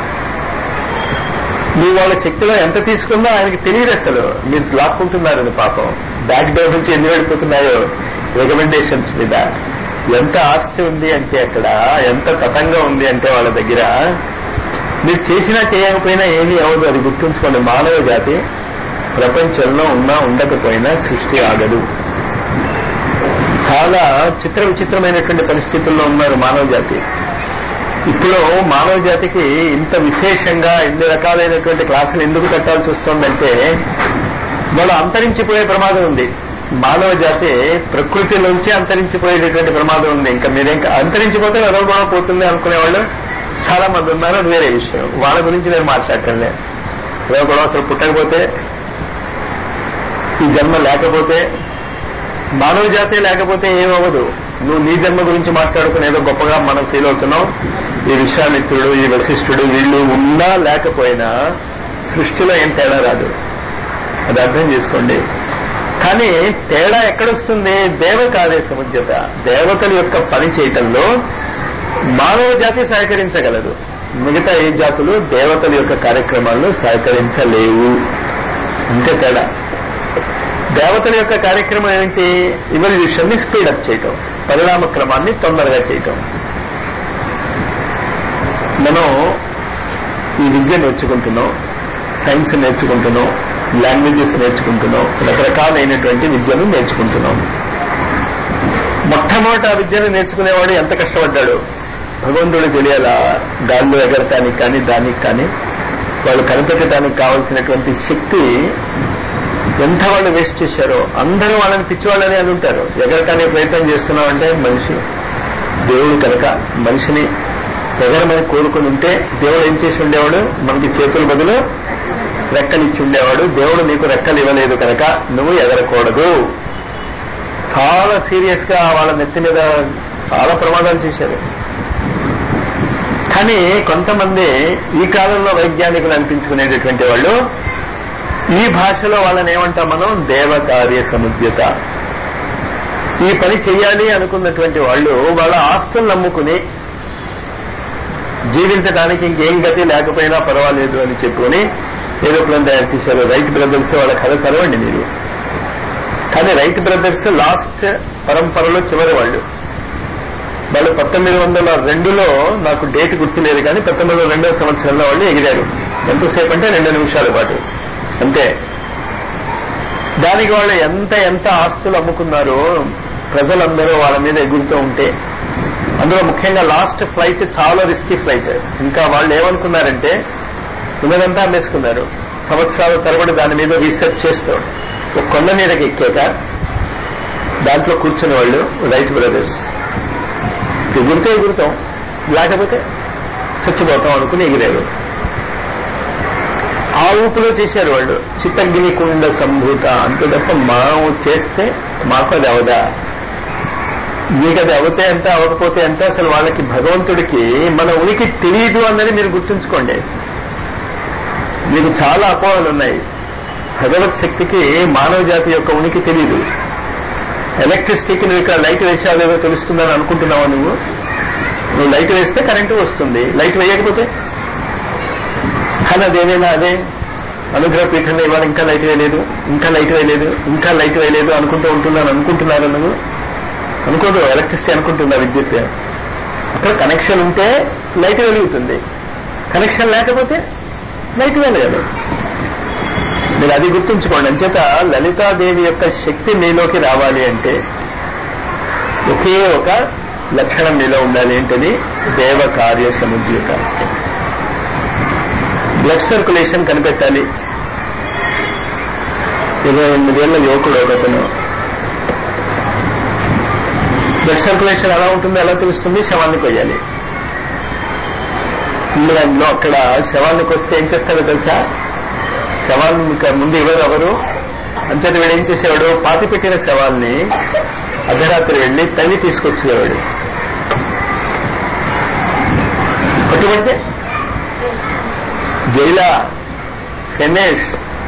నువ్వు వాళ్ళ శక్తిలో ఎంత తీసుకుందో ఆయనకి తెలియదు. అసలు మీరు లాక్కుంటున్నారని పాపం, బ్యాక్ డోర్ నుంచి ఎన్ని వెళ్ళిపోతున్నాయో రికమెండేషన్స్ మీద. ఎంత ఆస్తి ఉంది అంటే అక్కడ, ఎంత తతంగా ఉంది అంటే వాళ్ళ దగ్గర. మీరు చేసినా చేయకపోయినా ఏమీ అవ్వదు, అది గుర్తుంచుకోండి. మానవ జాతి ప్రపంచంలో ఉన్నా ఉండకపోయినా సృష్టి ఆగదు. చాలా విచిత్రమైనటువంటి పరిస్థితుల్లో ఉన్నారు మానవ జాతి. ఇప్పుడు మానవ జాతికి ఇంత విశేషంగా ఇన్ని రకాలైనటువంటి క్లాసులు ఎందుకు కట్టాల్సి వస్తుందంటే, వాళ్ళు అంతరించిపోయే ప్రమాదం ఉంది. మానవ జాతి ప్రకృతిలోంచి అంతరించిపోయేటటువంటి ప్రమాదం ఉంది. ఇంకా మీరేం అంతరించిపోతే ఎవరో కూడా పోతుంది అనుకునేవాళ్ళు చాలా మంది ఉన్నారు, అది వేరే విషయం. వాళ్ళ గురించి నేను మాట్లాడటంలే. ఎవరో కూడా అసలు పుట్టకపోతే, ఈ జన్మ లేకపోతే, మానవ జాతే లేకపోతే ఏమవ్వదు. నువ్వు నీ జన్మ గురించి మాట్లాడుకుని ఏదో గొప్పగా మనం ఫీల్ అవుతున్నావు. ఈ విశ్వామిత్రుడు, ఈ వశిష్ఠుడు వీళ్ళు ఉన్నా లేకపోయినా సృష్టిలో ఏం తేడా రాదు, అది అర్థం చేసుకోండి. కానీ తేడా ఎక్కడొస్తుంది? దేవకార్య సముద్యత. దేవతల యొక్క పని చేయటంలో మానవ జాతి సహకరించగలదు, మిగతా ఏ జాతులు దేవతల యొక్క కార్యక్రమాల్లో సహకరించలేవు. ఇంతే తేడా. దేవతల యొక్క కార్యక్రమం ఏంటి? ఇవల్యూషన్ ని స్పీడప్ చేయటం, పరిణామ క్రమాన్ని తొందరగా చేయటం. మనం ఈ విద్య నేర్చుకుంటున్నాం, సైన్స్ నేర్చుకుంటున్నాం, లాంగ్వేజెస్ నేర్చుకుంటున్నాం, రకరకాలైనటువంటి విద్యను నేర్చుకుంటున్నాం. మొట్టమొదటి ఆ విద్యను నేర్చుకునేవాడు ఎంత కష్టపడ్డాడు భగవంతుడు తెలియాలా. గాల్లో ఎగరటానికి కానీ దానికి కానీ వాళ్ళు కనిపెట్టడానికి కావలసినటువంటి శక్తి ఎంత వాళ్ళు వేస్ట్ చేశారో. అందరూ వాళ్ళని పిచ్చివాళ్ళని అని ఉంటారు. ఎగరటానికి ప్రయత్నం చేస్తున్నామంటే మనిషి, దేవుడు కనుక మనిషిని ఎగరమని కోరుకుని ఉంటే దేవుడు ఏం చేసి ఉండేవాడు? మనకి చేతుల బదులు రెక్కలు ఇచ్చి ఉండేవాడు. దేవుడు నీకు రెక్కలు ఇవ్వలేదు కనుక నువ్వు ఎగరకూడదు. చాలా సీరియస్ గా వాళ్ళ నెత్తి మీద చాలా ప్రమాదాలు చేశారు. కానీ కొంతమంది ఈ కాలంలో వైజ్ఞానికులు అనిపించుకునేటటువంటి వాళ్ళు, ఈ భాషలో వాళ్ళని ఏమంటాం మనం? దేవకార్య సముద్యత. ఈ పని చెయ్యాలి అనుకున్నటువంటి వాళ్ళు వాళ్ళ ఆస్తులు నమ్ముకుని జీవించడానికి ఇంకేం గతి లేకపోయినా పర్వాలేదు అని చెప్పుకొని ఏరోప్లేన్ తయారు చేశారు. రైట్ బ్రదర్స్ వాళ్ళ కథ చదవండి మీరు. కానీ రైట్ బ్రదర్స్ లాస్ట్ పరంపరలో చివరి వాళ్ళు. 1902లో నాకు డేట్ గుర్తులేదు కానీ 1902వ సంవత్సరంలో వాళ్ళు ఎగిరారు. ఎంతసేపు అంటే 2 నిమిషాల పాటు అంతే. దానికి వాళ్ళు ఎంత ఆస్తులు అమ్ముకున్నారో ప్రజలందరూ వాళ్ళ మీద ఎగురుతూ ఉంటే. అందులో ముఖ్యంగా లాస్ట్ ఫ్లైట్ చాలా రిస్కీ ఫ్లైట్. ఇంకా వాళ్ళు ఏమనుకున్నారంటే ఉన్నదంతా అమ్మేసుకున్నారు. సంవత్సరాల తరబడి దాని మీద రీసెర్చ్ చేస్తూ ఒక కొండ మీదకి ఎక్కాక దాంట్లో కూర్చుని వాళ్ళు రైట్ బ్రదర్స్ ఎగురుతాం, లేకపోతే చచ్చిపోతాం అనుకుని ఎగిరారు. ఆ ఊపులో చేశారు వాళ్ళు. చిత్తగ్నికుండ సంభూత అంతే తప్ప మనం చేస్తే మాకు అది అవదా, మీకు అది అవతే ఎంత అవ్వకపోతే ఎంత. అసలు వాళ్ళకి భగవంతుడికి మన ఉనికి తెలియదు అన్నది మీరు గుర్తుంచుకోండి. మీకు చాలా అపోహలు ఉన్నాయి. భగవత్ శక్తికి మానవ జాతి యొక్క ఉనికి తెలియదు. ఎలక్ట్రిసిటీకి నువ్వు ఇక్కడ లైట్ వేసావేదో తెలుస్తుందని అనుకుంటున్నావా? నువ్వు లైట్ వేస్తే కరెంటు వస్తుంది, లైట్ వేయకపోతే? కానీ అదేమైనా అదే అనుగ్రహ పీఠంలో ఇవాళ ఇంకా లైట్ వేయలేదు, ఇంకా లైట్ వేయలేదు, ఇంకా లైట్ వేయలేదు అనుకుంటున్నారు నువ్వు అనుకోదు. ఎలక్ట్రిసిటీ అనుకుంటున్నా విద్యుత్. అక్కడ కనెక్షన్ ఉంటే లైట్ వెలుగుతుంది, కనెక్షన్ లేకపోతే లైట్ వెలగదు. మీరు అది గుర్తుంచుకోండి. అంచేత లలితాదేవి యొక్క శక్తి మీలోకి రావాలి అంటే ఒకే ఒక లక్షణం మీలో ఉండాలి. ఏంటది? దేవ కార్య సముద్యత. బ్లడ్ సర్క్యులేషన్ కనిపెట్టాలి. 28 ఏళ్ల యువకుడు ఒకతను. బ్లడ్ సర్క్యులేషన్ ఎలా ఉంటుందో ఎలా తెలుస్తుంది? శవాన్ని కొయ్యాలి. ఇంగ్లాండ్లో అక్కడ శవాన్ని కొస్తే ఏం చేస్తాడో తెలుసా? శవాన్ని ముందు ఎవరు అంతటి వీడు ఏం చేసేవాడు? పాతి పెట్టిన శవాన్ని అర్ధరాత్రి వెళ్ళి తల్లి తీసుకొచ్చేవాడు. పట్టుబడితే జైలా ఫెనేష్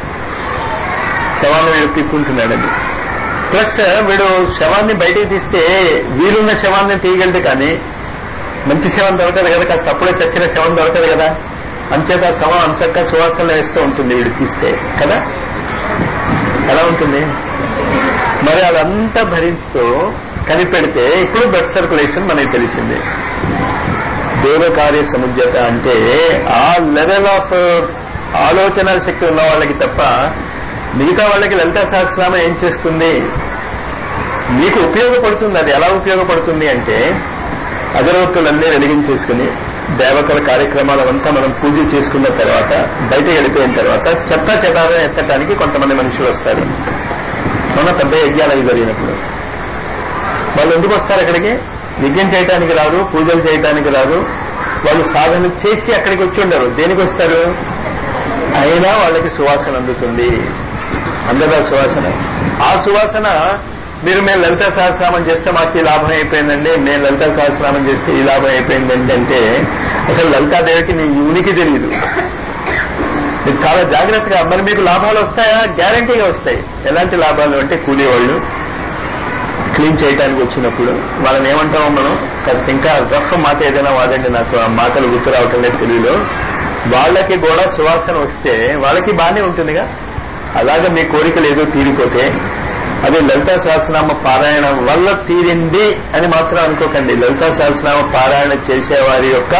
శవాన్ని వీడు పీక్కుంటున్నాడని. ప్లస్ వీడు శవాన్ని బయటికి తీస్తే వీలున్న శవాన్ని తీయగలదు, కానీ మంచి శవం దొరకదు కదా, కాస్త అప్పుడే చచ్చిన శవం దొరకదు కదా. అంచేత శవం అంచక్క సువాసన వేస్తూ ఉంటుంది వీడు తీస్తే కదా. ఎలా ఉంటుంది మరి? అదంతా భరిస్తూ కనిపెడితే ఇప్పుడు బ్లడ్ సర్క్యులేషన్ మనకి తెలిసింది. దేవకార్య సముద్యత అంటే ఆ లెవెల్ ఆఫ్ ఆలోచన శక్తి ఉన్న వాళ్ళకి తప్ప మిగతా వాళ్ళకి లలితా సహస్రనామం ఏం చేస్తుంది? మీకు ఉపయోగపడుతుంది. అది ఎలా ఉపయోగపడుతుంది అంటే అగరవత్తులన్నీ వెలిగించేసుకుని దేవతల కార్యక్రమాలంతా మనం పూజ చేసుకున్న తర్వాత బయటకు వెళ్ళిపోయిన తర్వాత చెత్త చెదారం ఎత్తడానికి కొంతమంది మనుషులు వస్తారు. మొన్న పెద్ద యజ్ఞాలు జరిగినప్పుడు వాళ్ళు ఎందుకు వస్తారు అక్కడికి? యజ్ఞం చేయడానికి రాదు, పూజలు చేయడానికి రాదు. వాళ్ళు సాధన చేసి అక్కడికి వచ్చి ఉండరు. దేనికి వస్తారు? అయినా వాళ్ళకి సువాసన అందుతుంది. అందదా సువాసన? ఆ సువాసన మేము లలితా సహస్రనామం చేస్తే మాకు ఈ లాభం అయిపోయిందండి, మేము లలితా సహస్రనామం చేస్తే ఈ లాభం అయిపోయిందండి అంటే అసలు లలితాదేవికి నీ ఉనికి తెలియదు. మీరు చాలా జాగ్రత్తగా. మరి మీకు లాభాలు వస్తాయా? గ్యారంటీగా వస్తాయి. ఎలాంటి లాభాలు అంటే కూలీ వాళ్ళు క్లీన్ చేయడానికి వచ్చినప్పుడు వాళ్ళని ఏమంటామో మనం, కాస్త ఇంకా రఫ్ మాట ఏదైనా వాడండి, నాకు ఆ మాటలు గుర్తు రావటం లేదు తెలుగులో. వాళ్ళకి కూడా సువాసన వస్తే వాళ్ళకి బాగానే ఉంటుందిగా. అలాగే మీ కోరికలు ఏదో తీరిపోతే అది లలితా సహస్రనామ పారాయణ వల్ల తీరింది అని మాత్రం అనుకోకండి. లలితా సహస్రనామ పారాయణ చేసేవారి యొక్క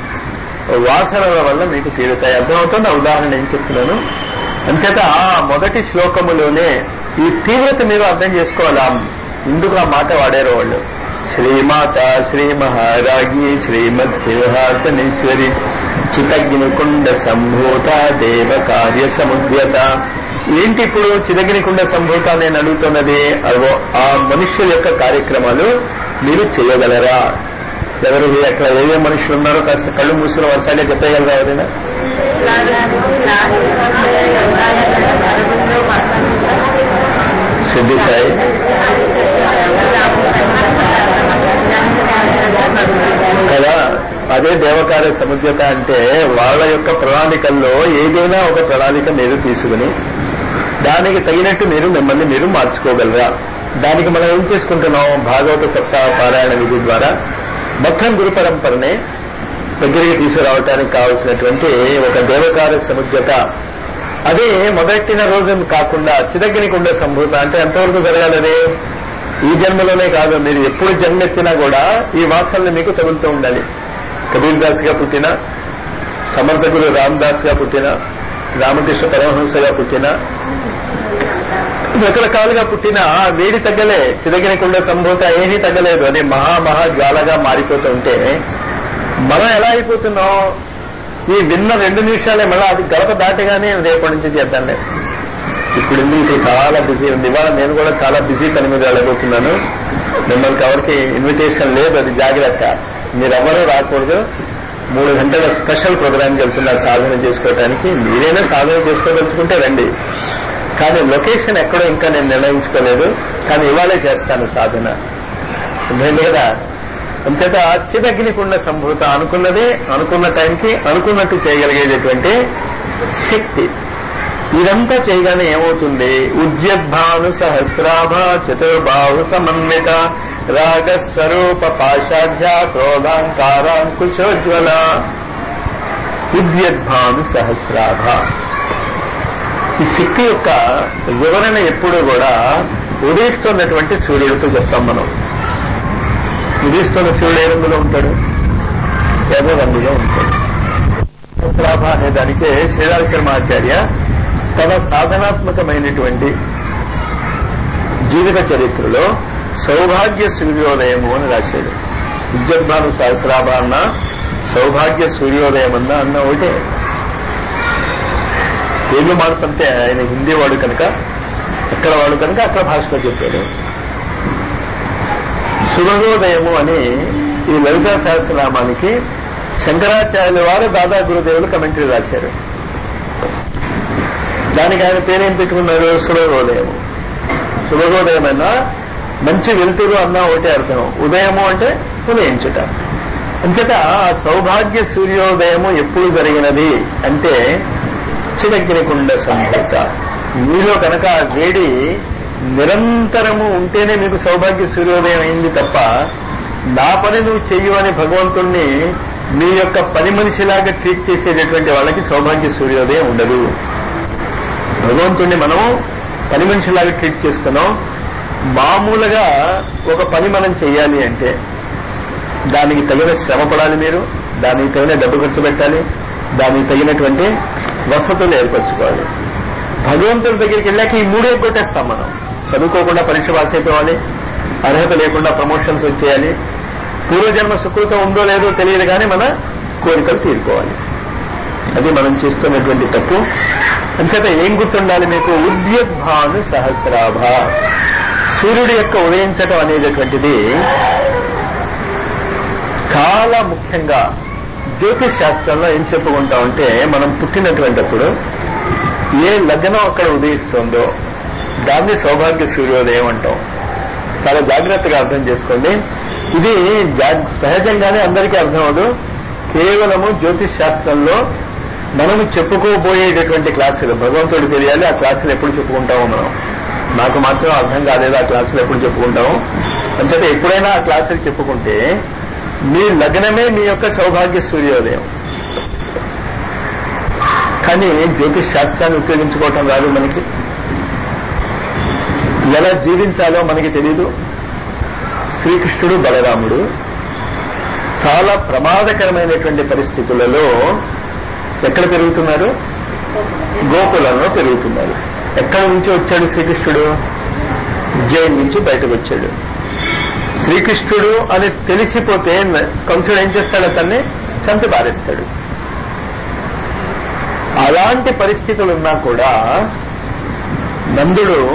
వాసనల వల్ల మీకు తీరుతాయి. అర్థమవుతుంది ఉదాహరణ ఏం చెప్తున్నాను. అంచేత ఆ మొదటి శ్లోకములోనే ఈ తీవ్రత మీరు అర్థం చేసుకోవాలా. ఎందుకు ఆ మాట వాడారు వాళ్ళు? శ్రీమాత శ్రీ మహారాజ్ఞి శ్రీమద్ సింహాసనేశ్వరి చితగ్నికుండ సంభూత దేవ కార్య సముద్యత. ఏంటి ఇప్పుడు చిదగ్నికుండ సంభూత నేను అడుగుతున్నది? ఆ మనుష్యుల యొక్క కార్యక్రమాలు మీరు చేయగలరా? ఎవరు అక్కడ ఏవే మనుషులు ఉన్నారో కాస్త కళ్ళు మూసుకుని వరుసగా చెప్పగలరా ఎవరైనా? సిద్ధి సాయి, కదా. అదే దేవకార్య సముద్యత అంటే వాళ్ళ యొక్క ప్రణాళికల్లో ఏదైనా ఒక ప్రణాళిక మీరు తీసుకుని దానికి తగినట్టు మిమ్మల్ని మీరు మార్చుకోగలరా? దానికి మనం ఏం చేసుకుంటున్నాం? భాగవత సప్తాహ పారాయణ విధి ద్వారా మొత్తం గురు పరంపరనే దగ్గరికి తీసుకురావటానికి కావలసినటువంటి ఒక దేవకార్య సముద్యత. అదే మొదటిన రోజు కాకుండా చిదగ్నికుండ సంభూత అంటే ఎంతవరకు జరగాలనే? ఈ జన్మలోనే కాదు, మీరు ఎప్పుడు జన్మెత్తినా కూడా ఈ వాసనలు మీకు తగులుతూ ఉండాలి. కబీర్ దాస్ గా పుట్టిన, సమర్థకుడు రామదాస్ గా పుట్టిన, రామకృష్ణ పరమహంసగా పుట్టిన, రకరకాలుగా పుట్టిన వేడి తగ్గలే. చిదగ్నికుండ సంభూత ఏమీ తగ్గలేదు. అది మహా జ్వాలగా మారిపోతూ ఉంటే మనం ఎలా అయిపోతున్నాం? ఈ విన్న 2 నిమిషాలే మళ్ళీ అది గడప దాటగానే రేపటి నుంచి చేద్దాంలే. ఇప్పుడు ఎందుకు చాలా బిజీ ఉంది. ఇవాళ నేను కూడా చాలా బిజీ పని మీద వెళ్ళబోతున్నాను. మిమ్మల్ని ఎవరికి ఇన్విటేషన్ లేదు, అది జాగ్రత్త. మీరెవరూ రాకూడదు. 3 గంటల స్పెషల్ ప్రోగ్రామ్కి వెళ్తున్నారు సాధన చేసుకోవడానికి. మీరైనా సాధన చేసుకోదలుచుకుంటే రండి, కానీ లొకేషన్ ఎక్కడో ఇంకా నేను నిర్ణయించుకోలేదు. కానీ ఇవాళే చేస్తాను సాధన, అర్థమైంది కదా. అంచేత చిదగ్నికుండ సంభూత అనుకున్నదే అనుకున్న టైంకి అనుకున్నట్టు చేయగలిగేటటువంటి శక్తి. ఇదంతా చేయగానే ఏమవుతుంది? ఉద్యద్భాను సహస్రాభ చతుర్బాహు సమన్విత రాగస్వరూప పాషాఢ్య క్రోధాంకారాంకుశోజ్వల. ఉద్యద్భాను సహస్రాభ. ఈ శక్తి యొక్క వివరణ ఎప్పుడూ కూడా ఉదయిస్తున్నటువంటి సూర్యుడితో చెప్తాం మనం. ఉదయిస్తున్న సూర్యుడు ఏ రంగులో ఉంటాడు? ఎర్ర రంగులో ఉంటాడు. సహస్రాభ అనే దానికే శ్రీరామ శర్మాచార్య తన సాధనాత్మకమైనటువంటి జీవిత చరిత్రలో సౌభాగ్య సూర్యోదయము అని రాశాడు. ఉద్యద్భాను సహస్రాభ అన్న సౌభాగ్య సూర్యోదయం అన్న ఒకటే. పేర్లు మార్పంటే ఆయన హిందీ వాడు కనుక, అక్కడ వాడు కనుక అక్కడ భాషలో చెప్పాడు. శుభోదయము అని ఈ లలితా సహస్రనామానికి శంకరాచార్యుల వారు దాదా గురుదేవులు కమెంటరీ రాశారు. దానికి ఆయన పేరేం పెట్టుకున్నారు? శుభోదయము. శుభోదయం అన్నా మంచి వెలుతురు అన్నా ఒకటే అర్థం. ఉదయము అంటే ఉదయించుట. అంచేత సౌభాగ్య సూర్యోదయము ఎప్పుడు జరిగినది అంటే చిరగ్నికుండ సంభూత. మీలో కనుక వేడి నిరంతరము ఉంటేనే మీకు సౌభాగ్య సూర్యోదయం అయింది తప్ప నా పని నువ్వు చెయ్యు అని భగవంతుణ్ణి మీ యొక్క పని మనిషిలాగా ట్రీట్ చేసేటటువంటి వాళ్ళకి సౌభాగ్య సూర్యోదయం ఉండదు. భగవంతుణ్ణి మనం పని మనిషిలాగా ట్రీట్ చేస్తున్నాం. మామూలుగా ఒక పని మనం చెయ్యాలి అంటే దానికి తగిన శ్రమ పడాలి, మీరు దానికి తగిన డబ్బు ఖర్చు పెట్టాలి, దానికి తగినటువంటి వసతులు ఏర్పరచుకోవాలి. భగవంతుడి దగ్గరికి వెళ్ళాక ఈ మూడే కొట్టేస్తాం మనం. చదువుకోకుండా పరీక్ష పాస్ అయిపోవాలి, అర్హత లేకుండా ప్రమోషన్స్ వచ్చేయాలి, పూర్వజన్మ సుకృతం ఉందో లేదో తెలియదు కానీ మన కోరికలు తీరుకోవాలి. అది మనం చేస్తున్నటువంటి తప్పు. అంతేత ఏం గుర్తుండాలి మీకు? ఉద్యద్భాను సహస్రాభ. సూర్యుడి యొక్క ఉదయించటం అనేటటువంటిది చాలా ముఖ్యంగా జ్యోతిష్ శాస్త్రంలో ఏం చెప్పుకుంటామంటే, మనం పుట్టినటువంటిప్పుడు ఏ లగ్నం అక్కడ ఉదయిస్తుందో దాన్ని సౌభాగ్య సూర్యోదయం అంటాం. చాలా జాగ్రత్తగా అర్థం చేసుకోండి. ఇది సహజంగానే అందరికీ అర్థం అవదు. కేవలము జ్యోతిష్ శాస్త్రంలో మనము చెప్పుకోబోయేటటువంటి క్లాసులు భగవంతుడికి తెలియాలి. ఆ క్లాసులు ఎప్పుడు చెప్పుకుంటామో మనం. నాకు మాత్రం అర్థం కాలేదు ఆ క్లాసులు ఎప్పుడు చెప్పుకుంటాము. అంచేత ఎప్పుడైనా ఆ క్లాసులు చెప్పుకుంటే మీ లగ్నమే మీ యొక్క సౌభాగ్య సూర్యోదయం. కానీ జ్యోతిష్ శాస్త్రాన్ని ఉపయోగించుకోవటం రాదు మనకి. ఎలా జీవించాలో మనకి తెలీదు. శ్రీకృష్ణుడు బలరాముడు చాలా ప్రమాదకరమైనటువంటి పరిస్థితులలో ఎక్కడ పెరుగుతున్నారు? గోకులంలో పెరుగుతున్నారు. ఎక్కడి నుంచి వచ్చాడు శ్రీకృష్ణుడు? జైలు నుంచి బయటకు వచ్చాడు. శ్రీకృష్ణుడు అని తెలిసిపోతే కంసుడు ఏం చేస్తాడు? అతన్ని చంపి పారేస్తాడు. అలాంటి పరిస్థితులున్నా కూడా నందుడు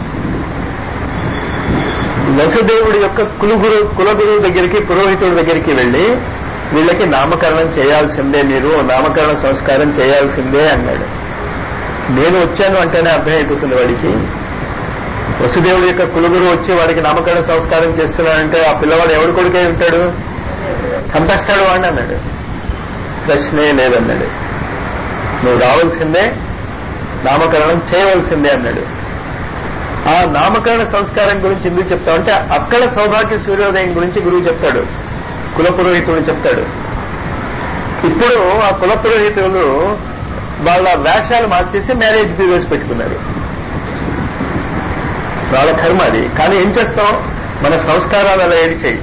వసుదేవుడి యొక్క కులగురువు దగ్గరికి, పురోహితుడి దగ్గరికి వెళ్లి వీళ్ళకి నామకరణం చేయాల్సిందే, మీరు నామకరణ సంస్కారం చేయాల్సిందే అన్నాడు. నేను వచ్చాను అంటేనే అర్థమైపోతుంది వాడికి. వసుదేవుడి యొక్క కులగురువు వచ్చి వాడికి నామకరణ సంస్కారం చేస్తున్నాడంటే ఆ పిల్లవాడు ఎవడి కొడుకై ఉంటాడు? చంపేస్తాడు వాడిని అన్నాడు. ప్రశ్నే లేదన్నాడు. నువ్వు రావాల్సిందే, నామకరణం చేయవలసిందే అన్నాడు. ఆ నామకరణ సంస్కారం గురించి ఎందుకు చెప్తామంటే అక్కడ సౌభాగ్య సూర్యోదయం గురించి గురువు చెప్తాడు, కుల పురోహితుడు చెప్తాడు. ఇప్పుడు ఆ కుల పురోహితులు వాళ్ళ వేషాలు మార్చేసి మ్యారేజ్ బ్యూరోస్ పెట్టుకున్నారు. వాళ్ళ కర్మ అది. కానీ ఏం చేస్తాం? మన సంస్కారాలు అలా ఏడిచాయి.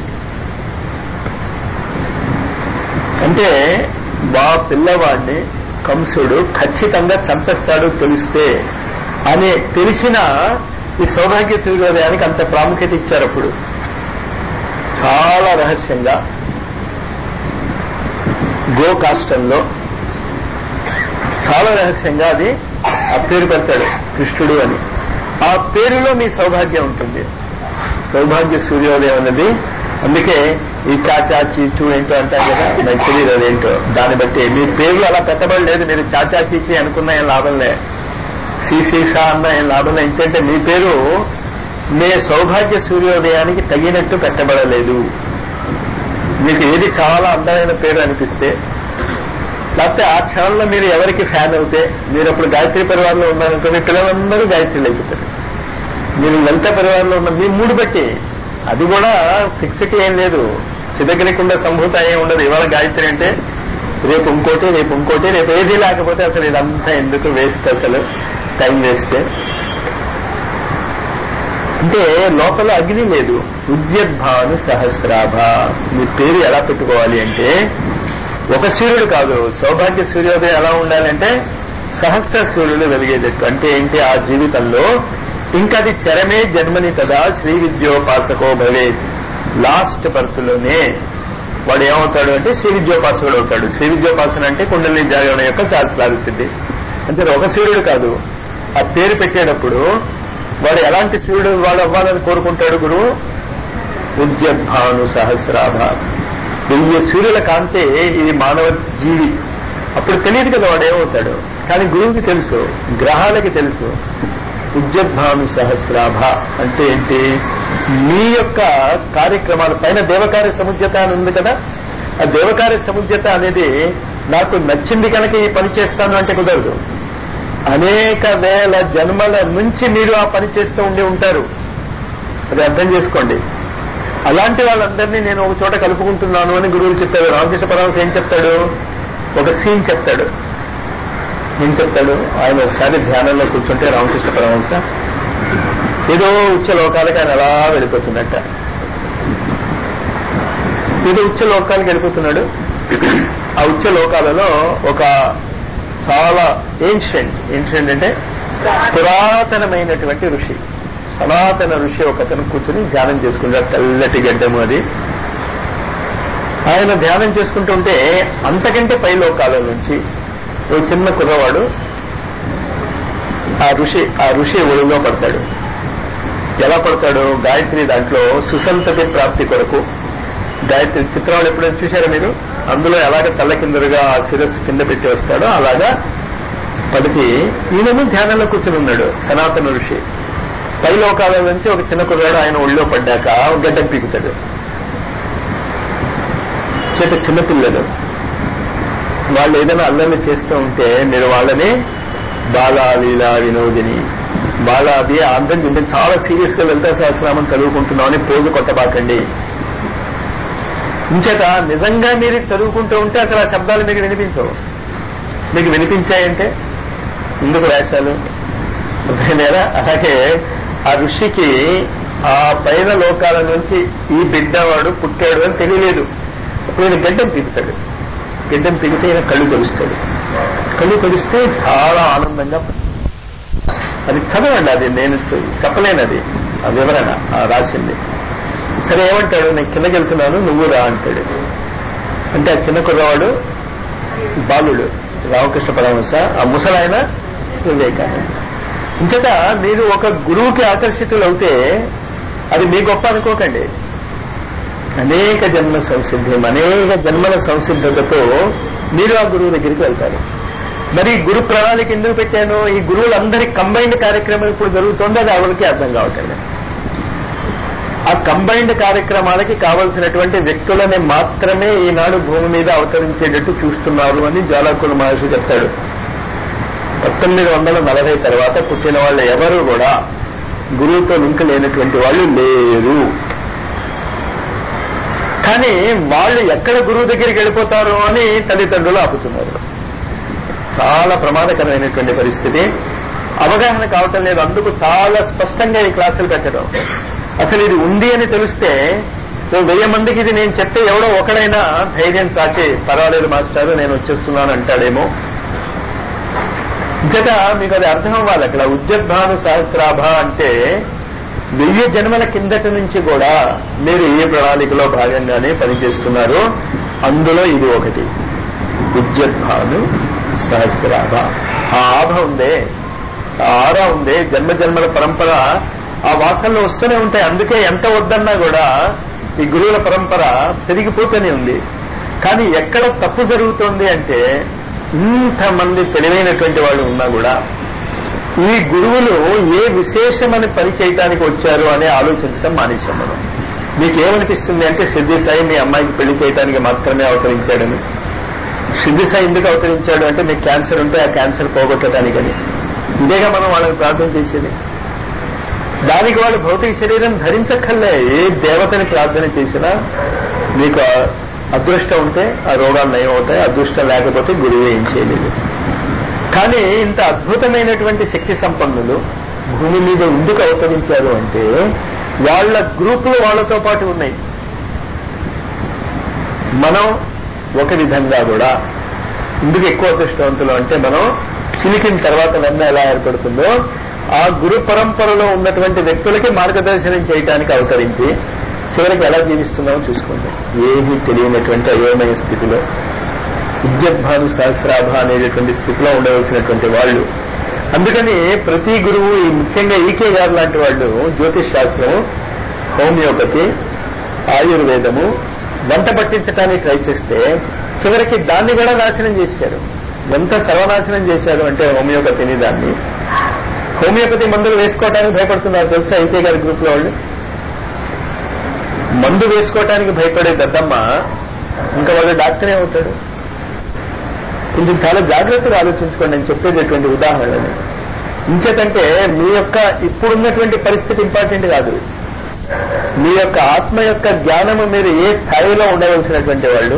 అంటే మా పిల్లవాడిని కంసుడు ఖచ్చితంగా చంపేస్తాడు తెలిస్తే అని తెలిసిన ఈ సౌభాగ్య సూర్యోదయానికి అంత ప్రాముఖ్యత ఇచ్చారు. అప్పుడు చాలా రహస్యంగా గోకాష్టంలో చాలా రహస్యంగా అది ఆ పేరు పెడతాడు కృష్ణుడు అని. ఆ పేరులో మీ సౌభాగ్యం ఉంటుంది. సౌభాగ్య సూర్యోదయం అన్నది. అందుకే ఈ చాచా చీచు ఏంటో అంటారు కదా, నాకు తెలియదు అదేంటో. దాన్ని బట్టి మీ పేర్లు అలా పెట్టబడలేదు. మీరు చాచా చీచి అనుకున్నా ఏం లాభంలే, సీసీసా అన్న ఏం లాభంలే. ఏంటంటే మీ పేరు మీ సౌభాగ్య సూర్యోదయానికి తగినట్టు పెట్టబడలేదు. మీకు ఏది చాలా అందమైన పేరు అనిపిస్తే లేకపోతే ఆ క్షణంలో మీరు ఎవరికి ఫ్యాన్ అవుతే, మీరు అప్పుడు గాయత్రి పరివారంలో ఉన్నారనుకో, మీ పిల్లలందరూ గాయత్రిలు అయిపోతారు. మీరు లలిత పరివారంలో ఉన్న మీ మూడు బట్టి, అది కూడా ఫిక్స్డ్ ఏం లేదు, చిదగలికుండా సంభూత ఏం ఉండదు. ఇవాళ గాయత్రి అంటే రేపు ఇంకోటి, రేపు ఇంకోటి, రేపు ఏది లేకపోతే అసలు ఇదంతా ఎందుకు వేస్ట్, అసలు టైం వేస్టే. అంటే లోపల అగ్ని లేదు. ఉద్యద్భాను సహస్రాభ. మీ పేరు ఎలా పెట్టుకోవాలి అంటే ఒక సూర్యుడు కాదు, సౌభాగ్య సూర్యోదయం ఎలా ఉండాలంటే సహస్ర సూర్యుడు వెలిగేటట్టు. అంటే ఏంటి, ఆ జీవితంలో ఇంకది చరమే జన్మని కదా శ్రీ విద్యోపాసకో భవేత్. లాస్ట్ బర్త్ లోనే వాడు ఏమవుతాడు అంటే శ్రీ విద్యోపాసకుడు అవుతాడు. శ్రీ విద్యోపాసన అంటే కుండలిని జాగరణ యొక్క సహస్రాల సిద్ధి. అంటే ఒక సూర్యుడు కాదు. ఆ పేరు పెట్టేటప్పుడు వాడు ఎలాంటి సూర్యుడు వాడు అవ్వాలని కోరుకుంటాడు గురువు? ఉద్యద్భాను సహస్రాభ. 1000 సూర్యుల కాంతే ఇది మానవ జీవి. అప్పుడు తెలియదు కదా వాడు ఏమవుతాడు, కానీ గురువుకి తెలుసు, గ్రహాలకి తెలుసు. ఉద్యద్భాను సహస్రాభ అంటే ఏంటి, మీ యొక్క కార్యక్రమాల పైన దేవకార్య సముద్యత అని ఉంది కదా. ఆ దేవకార్య సముద్యత అనేది నాకు నచ్చింది కనుక ఈ పని చేస్తాను అంటే కుదరదు. అనేక వేల జన్మల నుంచి మీరు ఆ పని చేస్తూ ఉండి ఉంటారు, అది అర్థం చేసుకోండి. అలాంటి వాళ్ళందరినీ నేను ఒక చోట కలుపుకుంటున్నాను అని గురువులు చెప్తాడు. రామకృష్ణ పరమహంస ఏం చెప్తాడు, ఒక సీన్ చెప్తాడు. ఏం చెప్తాడు, ఆయన ఒకసారి ధ్యానంలో కూర్చుంటే రామకృష్ణ పరమహంస ఏదో ఉచ్చ లోకాలకి ఆయన అలా వెళ్ళిపోతున్నట్ట. ఏదో ఉచ్చ లోకాలకి వెళ్ళిపోతున్నాడు. ఆ ఉచ్చ లోకాలలో ఒక చాలా ఏన్షియంట్ అంటే పురాతనమైనటువంటి ఋషి, సనాతన ఋషి ఒకతను కూర్చొని ధ్యానం చేసుకుంటాడు. తెల్లటి గడ్డము అది. ఆయన ధ్యానం చేసుకుంటుంటే అంతకంటే పై లోకాల నుంచి ఓ చిన్న కుర్రవాడు ఆ ఋషి ఒడిలో పడతాడు. ఎలా పడతాడు, గాయత్రి దాంట్లో సుసంతతి ప్రాప్తి కొరకు గాయత్రి చిత్రాలు ఎప్పుడైనా చూశారా మీరు? అందులో ఎలాగ తల్ల కిందరుగా ఆ శిరస్సు కింద పెట్టి వస్తాడో అలాగా పడిచి ఈయనను ధ్యానంలో కూర్చొని ఉన్నాడు సనాతన ఋషి. పై లోకాల నుంచి ఒక చిన్న కుర్రాడు ఆయన ఒళ్ళో పడ్డాక గడ్డం పీకుతాడు. చిన్నపిల్లలు వాళ్ళు ఏదైనా అల్లర్లు చేస్తూ ఉంటే మీరు వాళ్ళని బాలాలీలా వినోదిని, బాలాది అర్థం తింటే చాలా సీరియస్ గా లలితా సహస్రనామం చదువుకుంటున్నామని పోజు కొట్టబాకండి. ఇంచేత నిజంగా మీరు చదువుకుంటూ ఉంటే అసలు ఆ శబ్దాలు మీకు వినిపించవు. మీకు వినిపించాయంటే ఇందుకు వేషాలు లేదా. అలాగే ఆ ఋషికి ఆ పైన లోకాల నుంచి ఈ బిడ్డవాడు పుట్టాడు అని తెలియలేదు. అప్పుడు ఈయన గడ్డం పీకుతాడు. గడ్డం పీకితే ఈయన కళ్ళు తెరుస్తాడు. కళ్ళు తెరిస్తే చాలా ఆనందంగా, అది చదవండి, అది నేను చెప్పలేనది ఆ వివరణ రాసింది. సరే ఏమంటాడు, నేను కిందకి వెళ్తున్నాను నువ్వు రా అంటాడు. అంటే ఆ చిన్న కుర్రవాడు బాలుడు రామకృష్ణ పరమహంస, ఆ ముసలాయన వివేకానంద. ఇంచేత మీరు ఒక గురువుకి ఆకర్షితులు అవుతే అది మీ గొప్ప అనుకోకండి. అనేక జన్మ సంసిద్ధం, అనేక జన్మల సంసిద్ధతతో మీరు ఆ గురువు దగ్గరికి వెళ్తారు. మరి గురు ప్రణాళిక ఎందుకు పెట్టాను, ఈ గురువులందరి కంబైన్డ్ కార్యక్రమం ఇప్పుడు జరుగుతోంది, అది ఎవరికి అర్థం కావట్లేదు. ఆ కంబైన్డ్ కార్యక్రమాలకి కావలసినటువంటి వ్యక్తులని మాత్రమే ఈనాడు భూమి మీద అవతరించేటట్టు చూస్తున్నారు అని జ్వాలాకుల మహర్షి చెప్తాడు. 1940 తర్వాత పుట్టిన వాళ్ళు ఎవరు కూడా గురువుతో లింక్ లేనటువంటి వాళ్ళు లేరు. కానీ వాళ్ళు ఎక్కడ గురువు దగ్గరికి వెళ్ళిపోతారో అని తల్లిదండ్రులు ఆపుతున్నారు. చాలా ప్రమాదకరమైనటువంటి పరిస్థితి. అవగాహన కావటం లేదు. అందుకు చాలా స్పష్టంగా ఈ క్లాసులు పెట్టడం. అసలు ఇది ఉంది అని తెలిస్తే 1000 మందికి ఇది నేను చెప్తే ఎవడో ఒకడైనా ధైర్యం సాచి పర్వాలేదు మాస్టారు నేను వచ్చేస్తున్నాను అంటాడేమో. జత మీకు అది అర్థం అవ్వాలి. అక్కడ ఉద్యద్భాను సహస్రాభ అంటే 1000 జన్మల కిందటి నుంచి కూడా మీరు ఏ ప్రణాళికలో భాగంగానే పనిచేస్తున్నారు. అందులో ఇది ఒకటి, ఉద్యద్భాను సహస్రాభ. ఆ ఆభ ఉందే, ఆ ఆరా ఉందే, జన్మజన్మల పరంపర ఆ వాసనలో వస్తూనే ఉంటాయి. అందుకే ఎంత వద్దన్నా కూడా ఈ గురువుల పరంపర పెరిగిపోతూనే ఉంది. కానీ ఎక్కడ తప్పు జరుగుతోంది అంటే ఇంతమంది తెలివైనటువంటి వాళ్ళు ఉన్నా కూడా ఈ గురువులు ఏ విశేషమని పని చేయటానికి వచ్చారు అని ఆలోచించడం మానేశాం మనం. మీకేమనిపిస్తుంది అంటే సిద్ధి సాయి మీ అమ్మాయికి పెళ్లి చేయడానికి మాత్రమే అవతరించాడని. షిరిడి సాయి ఎందుకు అవతరించాడు అంటే మీకు క్యాన్సర్ ఉంటే ఆ క్యాన్సర్ పోగొట్టడానికని. ఇదేగా మనం వాళ్ళని ప్రార్థన చేసేది. దానికి వాళ్ళు భౌతిక శరీరం ధరించక్కర్లే. ఏ దేవతని ప్రార్థన చేసినా మీకు అదృష్టం ఉంటే ఆ రోగాలు నయం అవుతాయి, అదృష్టం లేకపోతే గురువు ఏం చేయలేదు. కానీ ఇంత అద్భుతమైనటువంటి శక్తి సంపన్నులు భూమి మీద ఎందుకు అవతరించారు అంటే వాళ్ళ గ్రూపులు వాళ్ళతో పాటు ఉన్నాయి. మనం ఒక విధంగా కూడా ఎందుకు ఎక్కువ అదృష్టవంతులు అంటే మనం చిలికిన తర్వాత వెన్న ఎలా ఏర్పడుతుందో ఆ గురు పరంపరలో ఉన్నటువంటి వ్యక్తులకి మార్గదర్శనం చేయడానికి అవతరించి చివరికి ఎలా జీవిస్తున్నామో చూసుకోండి. ఏమీ తెలియనటువంటి అయోమయ స్థితిలో ఉద్యద్భాను సహస్రాభ అనేటటువంటి స్థితిలో ఉండవలసినటువంటి వాళ్ళు. అందుకని ప్రతి గురువు ముఖ్యంగా ఈకే గారు లాంటి వాళ్ళు జ్యోతిష్ శాస్త్రం, హోమియోపతి, ఆయుర్వేదము వంట పట్టించడానికి ట్రై చేస్తే చివరికి దాన్ని కూడా నాశనం చేశారు. ఎంత సర్వనాశనం చేశారు అంటే హోమియోపతిని, దాన్ని హోమియోపతి మందులు వేసుకోవడానికి భయపడుతున్నారు తెలుసా ఈకే గారి గ్రూప్ లో వాళ్ళు. మందు వేసుకోవటానికి భయపడే దద్దమ్మ ఇంకా వాళ్ళు డాక్టరే అవుతాడు. కొంచెం చాలా జాగ్రత్తగా ఆలోచించుకోండి నేను చెప్పేటటువంటి ఉదాహరణని. ఇంచేతంటే మీ యొక్క ఇప్పుడున్నటువంటి పరిస్థితి ఇంపార్టెంట్ కాదు, మీ యొక్క ఆత్మ యొక్క జ్ఞానము మీరు ఏ స్థాయిలో ఉండవలసినటువంటి వాళ్ళు,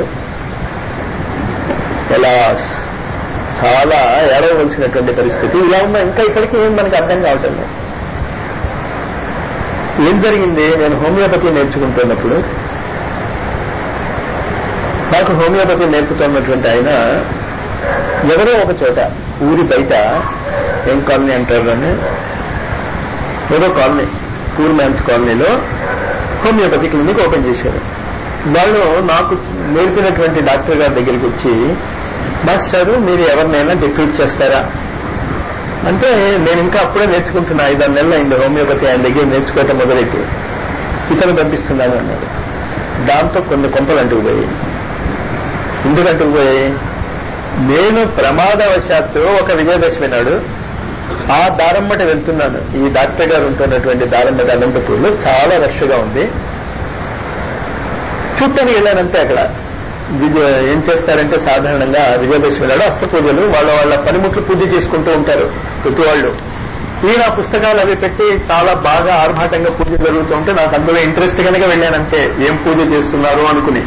ఎలా చాలా ఏడవలసినటువంటి పరిస్థితి ఇలా ఉన్నా ఇంకా ఇప్పటికీ ఏం మనకు అర్థం కావటం లేదు. ఏం జరిగింది, నేను హోమియోపతి నేర్చుకుంటున్నప్పుడు నాకు హోమియోపతి నేర్పుతున్నటువంటి ఆయన ఎవరో ఒక చోట ఊరి బయట, ఏం కాలనీ అంటారు అని, ఏదో కాలనీ, పూర్ మ్యాన్స్ కాలనీలో హోమియోపతి క్లినిక్ ఓపెన్ చేశారు. వాళ్ళు నాకు నేర్పినటువంటి డాక్టర్ గారి దగ్గరికి వచ్చి, మాస్టారు మీరు ఎవరినైనా డిప్యూట్ చేస్తారా అంటే, నేను ఇంకా అప్పుడే నేర్చుకుంటున్నా, 5-6 నెలలు అయింది హోమియోపతి ఆయన దగ్గర నేర్చుకోవటం మొదలైతే, ఇతను పంపిస్తున్నాను అన్నారు. దాంతో కొన్ని కొంపలు అంటుకుపోయాయి. ఎందుకు అంటుకుపోయాయి, నేను ప్రమాదవశాత్తు ఒక విజయదశమి నాడు ఆ దారమ్మట వెళ్తున్నాను. ఈ డాక్టర్ గారు ఉంటున్నటువంటి దారమ్మట అనంతపూర్లో చాలా రష్గా ఉంది. చూడటానికి వెళ్ళానంటే అక్కడ ఏం చేస్తారంటే సాధారణంగా విజయదశమి నాడు అస్త పూజలు వాళ్ళ పనిముట్లు పూజ చేసుకుంటూ ఉంటారు ప్రతి వాళ్ళు. ఈయన పుస్తకాలు అవి పెట్టి చాలా బాగా ఆర్భాటంగా పూజ జరుగుతూ ఉంటే నాకు అందులో ఇంట్రెస్ట్ కనుక వెళ్ళానంటే ఏం పూజ చేస్తున్నారు అనుకుని.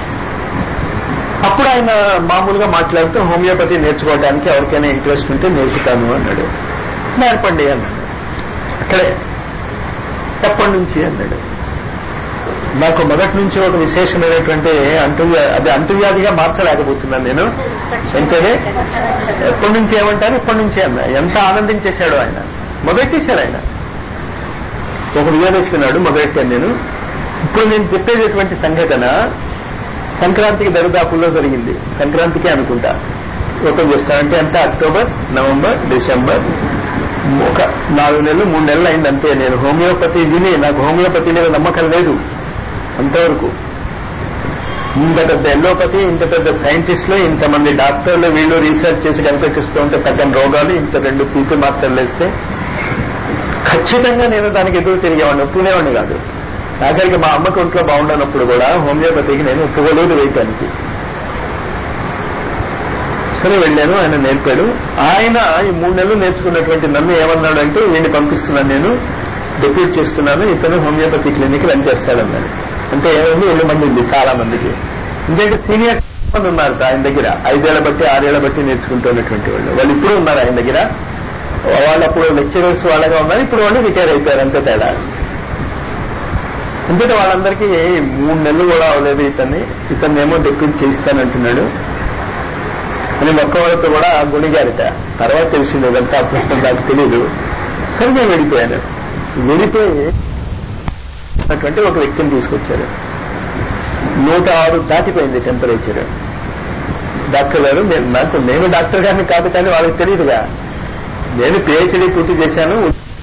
అప్పుడు ఆయన మామూలుగా మాట్లాడుతూ హోమియోపతి నేర్చుకోవడానికి ఎవరికైనా ఇంట్రెస్ట్ ఉంటే నేర్పుతాను అన్నాడు. నేర్పండి అన్నాడు. అక్కడే ఎప్పటి నుంచి అన్నాడు. నాకు మొదటి నుంచి ఒక విశేషమైనటువంటి అది అంటువ్యాధిగా మార్చలేకపోతున్నాను నేను. ఎంతనే ఎప్పటి నుంచి ఏమంటారు, ఇప్పటి నుంచి అన్నా. ఎంత ఆనందించేశాడు ఆయన, మొదలెట్టేశాడు ఆయన. ఒక విజయదశమి నాడు మొదలెట్టాను నేను. ఇప్పుడు నేను చెప్పేటటువంటి సంఘటన సంక్రాంతికి దరిదాపుల్లో జరిగింది. సంక్రాంతికి అనుకుంటా ఓపెన్ చేస్తానంటే అంతా అక్టోబర్, నవంబర్, డిసెంబర్, ఒక 4 నెలలు 3 నెలలు అయింది అంతే. నేను హోమియోపతి విని నాకు హోమియోపతి మీద నమ్మకం లేదు అంతవరకు. ఇంత పెద్ద ఎల్లోపతి, ఇంత పెద్ద సైంటిస్టులు, ఇంతమంది డాక్టర్లు వీళ్ళు రీసెర్చ్ చేసి కనిపెట్టిస్తూ ఉంటే తగ్గని రోగాలు, ఇంత 2 పీపీ మాత్రలు వేస్తే ఖచ్చితంగా నేను దానికి ఎదురు తిరిగేవాడిని, ఒప్పుకునేవాడిని కాదు. ఆఖరికి మా అమ్మకి ఒంట్లో బాగుండనప్పుడు కూడా హోమియోపతికి నేను ఒప్పుకోలేదు వేయటానికి. సరే వెళ్ళాను, ఆయన నేర్పాడు. ఆయన ఈ 3 నెలలు నేర్చుకున్నటువంటి నన్ను ఏమన్నాడు అంటే, వీడిని పంపిస్తున్నాను, నేను డెప్యూట్ చేస్తున్నాను, ఇతను హోమియోపతి క్లినిక్ రన్ చేస్తాడన్నాడు. అంటే ఏమైంది, 7 మంది ఉంది చాలా మందికి. ఎందుకంటే సీనియర్స్ మంది ఉన్నారు ఆయన దగ్గర, 5 ఏళ్ల బట్టి 6 ఏళ్ల బట్టి నేర్చుకుంటున్నటువంటి వాళ్ళు ఇప్పుడు ఉన్నారు ఆయన దగ్గర. వాళ్ళు అప్పుడు లెక్చరర్స్ వాళ్ళగా ఉన్నారు, ఇప్పుడు వాళ్ళు రిటైర్ అయిపోయారు, అంతే తేడా. ఎందుకంటే వాళ్ళందరికీ 3 నెలలు కూడా అవ్వలేదు ఇతన్ని ఏమో డెప్యూట్ చేయిస్తానంటున్నాడు అని మొక్క వాళ్ళతో కూడా గుణిగారిట. తర్వాత తెలిసింది ఇదంతా, అప్పుడు నాకు తెలీదు. సరే నేను వెళ్ళిపోయాను. వెళ్ళిపోయి అటువంటి ఒక వ్యక్తిని తీసుకొచ్చారు. 106 దాటిపోయింది టెంపరేచర్. డాక్టర్ గారు నేను డాక్టర్ గారిని కాదు, కానీ వాళ్ళకి తెలియదుగా నేను పిహెచ్డీ పూర్తి చేశాను.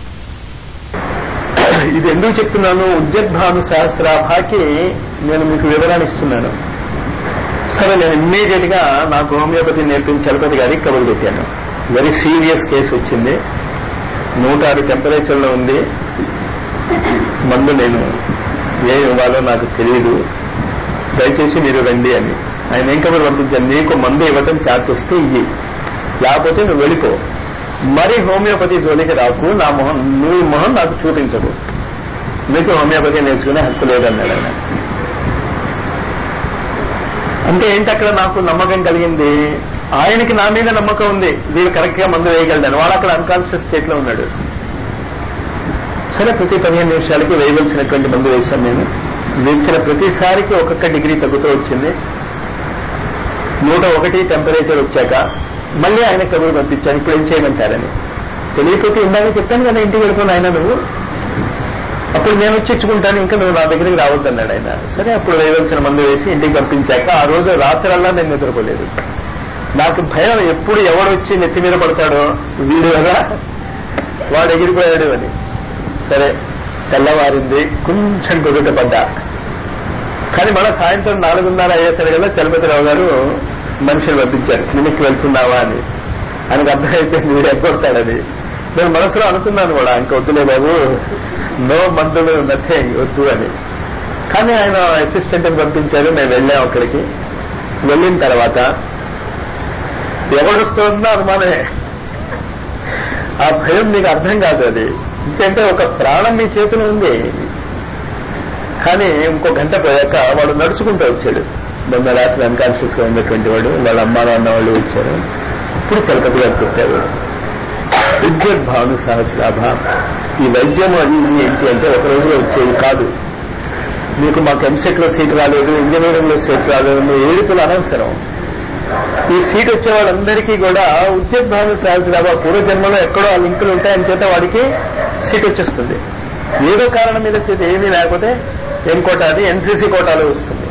ఇది ఎందుకు చెప్తున్నాను, ఉద్యద్భాను సహస్రాభాకి నేను మీకు వివరణ ఇస్తున్నాను. సరే నేను ఇమ్మీడియట్ గా నాకు హోమియోపతి నేర్పించి చలపతి గారికి కబురు పెట్టాను. వెరీ సీరియస్ కేసు వచ్చింది, 106 టెంపరేచర్లో ఉంది, మందు నేను ఏం ఇవ్వాలో నాకు తెలియదు, దయచేసి మీరు రండి అని. ఆయన ఏం కబురు పంపించాను, నీకు మందు ఇవ్వటం చేతొస్తే ఇయ్యి, లేకపోతే నువ్వు వెళ్ళిపో, మరి హోమియోపతి జోలికి రాకు, నా మొహం నువ్వు మొహం నాకు చూపించకు, నీకు హోమియోపతి నేర్చుకునే హక్కు లేదన్నాడు ఆయన. అంటే ఏంటి అక్కడ నాకు నమ్మకం కలిగింది, ఆయనకి నా మీద నమ్మకం ఉంది, వీడు కరెక్ట్ గా మందు వేయగలడని. వాడు అక్కడ అన్కాన్షియస్ స్టేట్ లో ఉన్నాడు. సరే, ప్రతి 15 నిమిషాలకి వేయవలసినటువంటి మందు వేశాను నేను. వేసిన ప్రతిసారికి ఒక్కొక్క డిగ్రీ తగ్గుతూ వచ్చింది. 101 టెంపరేచర్ వచ్చాక మళ్ళీ ఆయన కబురు పంపించాను, ఇప్పుడు ఏం చేయమంటారని. తెలియకపోతే ఇందాక చెప్పాను కదా, ఇంటికి వెళ్ళిపోయిన ఆయన నువ్వు, అప్పుడు నేను వచ్చి ఇచ్చుకుంటాను, ఇంకా నువ్వు నా దగ్గరికి రావద్దన్నాడు ఆయన. సరే, అప్పుడు వేయవలసిన మందు వేసి ఇంటికి పంపించాక ఆ రోజు రాత్రల్లా నేను నిద్రపోలేదు. నాకు భయం, ఎప్పుడు ఎవడొచ్చి నెత్తి మీద పడతాడో, వీడు కదా వాడు ఎగిరిపోయాడు అని. సరే, తెల్లవారింది, కొంచెం కుదుట పడ్డా. కానీ మళ్ళీ సాయంత్రం 4:30 అయ్యేసరి కదా చలపతిరావు గారు మనుషులు పంపించారు, క్లినిక్ వెళ్తున్నావా అని. ఆయనకు అర్థమైపోయింది వీడు ఎగ్గొడతాడని. నేను మనసులో అనుకున్నాను కూడా, ఇంక వద్దులే బాబు, నో మందులు నథింగ్, వద్దు అని. కానీ ఆయన అసిస్టెంట్ని పంపించారు, మేము వెళ్ళాం అక్కడికి. వెళ్ళిన తర్వాత ఎవడొస్తుందో అనుమానమే, ఆ భయం మీకు అర్థం కాదు. అది ఎందుకంటే ఒక ప్రాణం మీ చేతిలో ఉంది. కానీ ఇంకో గంట పోయాక వాడు నడుచుకుంటూ వచ్చాడు. మొన్న రాత్రి అన్కాన్షియస్ గా ఉన్నటువంటి వాడు, వాళ్ళ అమ్మ నాన్న వాళ్ళు వచ్చారు. ఇప్పుడు చలపతి గారు చెప్పారు, విద్యుద్భాను సహస్రాభ, ఈ వైద్యం అది ఏంటి అంటే ఒక రోజులో వచ్చేది కాదు. మీకు మాకు ఎంసెట్ లో సీట్ రాలేదు, ఇంజనీరింగ్ లో సీట్ రాలేదు, ఏడుపులు అనవసరం. ఈ సీట్ వచ్చే వాళ్ళందరికీ కూడా ఉద్యోగభాను సహస్రాభ పూర్వజన్మలో ఎక్కడో ఆ లింకులు ఉంటాయని చేత వాడికి సీట్ వచ్చేస్తుంది. ఏదో కారణం మీద సీట్ ఏమీ లేకపోతే ఏం కోట, అది ఎన్సీసీ కోటాలో వస్తుంది.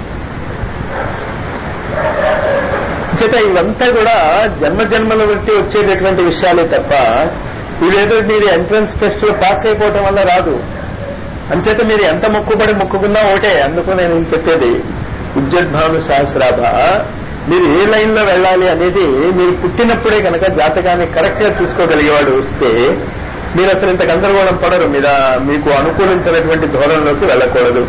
చేత ఇవంతా కూడా జన్మజన్మల బట్టి వచ్చేటటువంటి విషయాలే తప్ప ఇవేదో మీరు ఎంట్రన్స్ టెస్ట్ లో పాస్ అయిపోవటం వల్ల రాదు. అంచేత మీరు ఎంత మొక్కుకున్నా ఒకటే. అందుకు నేను చెప్పేది, ఉద్యోగభాను సహస్రాభ, మీరు ఏ లైన్ లో వెళ్ళాలి అనేది మీరు పుట్టినప్పుడే కనుక జాతకాన్ని కరెక్ట్ గా చూసుకోగలిగేవాడు వస్తే మీరు అసలు ఇంత గందరగోళం పడరు. మీకు అనుకూలించినటువంటి ధోరణిలోకి వెళ్ళకూడదు.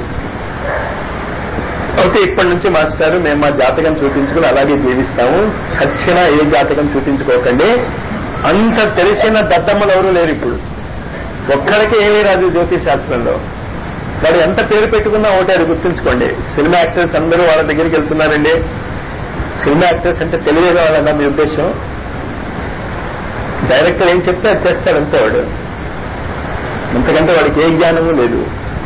అయితే ఇప్పటి నుంచి మాస్టారు మేము మా జాతకం చూపించుకుని అలాగే జీవిస్తాము, చచ్చినా ఏ జాతకం చూపించుకోకండి. అంత తెలిసిన దద్దమ్మలు ఎవరు లేరు ఇప్పుడు. ఒక్కడికి ఏమీ రాదు జ్యోతిష్ శాస్త్రంలో. వాడు ఎంత పేరు పెట్టుకున్నా ఒకటే, అది గుర్తుంచుకోండి. సినిమా యాక్టర్స్ అందరూ వాళ్ళ దగ్గరికి వెళ్తున్నారండి. సినిమా యాక్టర్స్ అంటే తెలియదు వాళ్ళన్నా మీ ఉద్దేశం. డైరెక్టర్ ఏం చెప్తే అది చేస్తాడంతే వాడు, అంతకంటే వాడికి ఏ జ్ఞానము లేదు.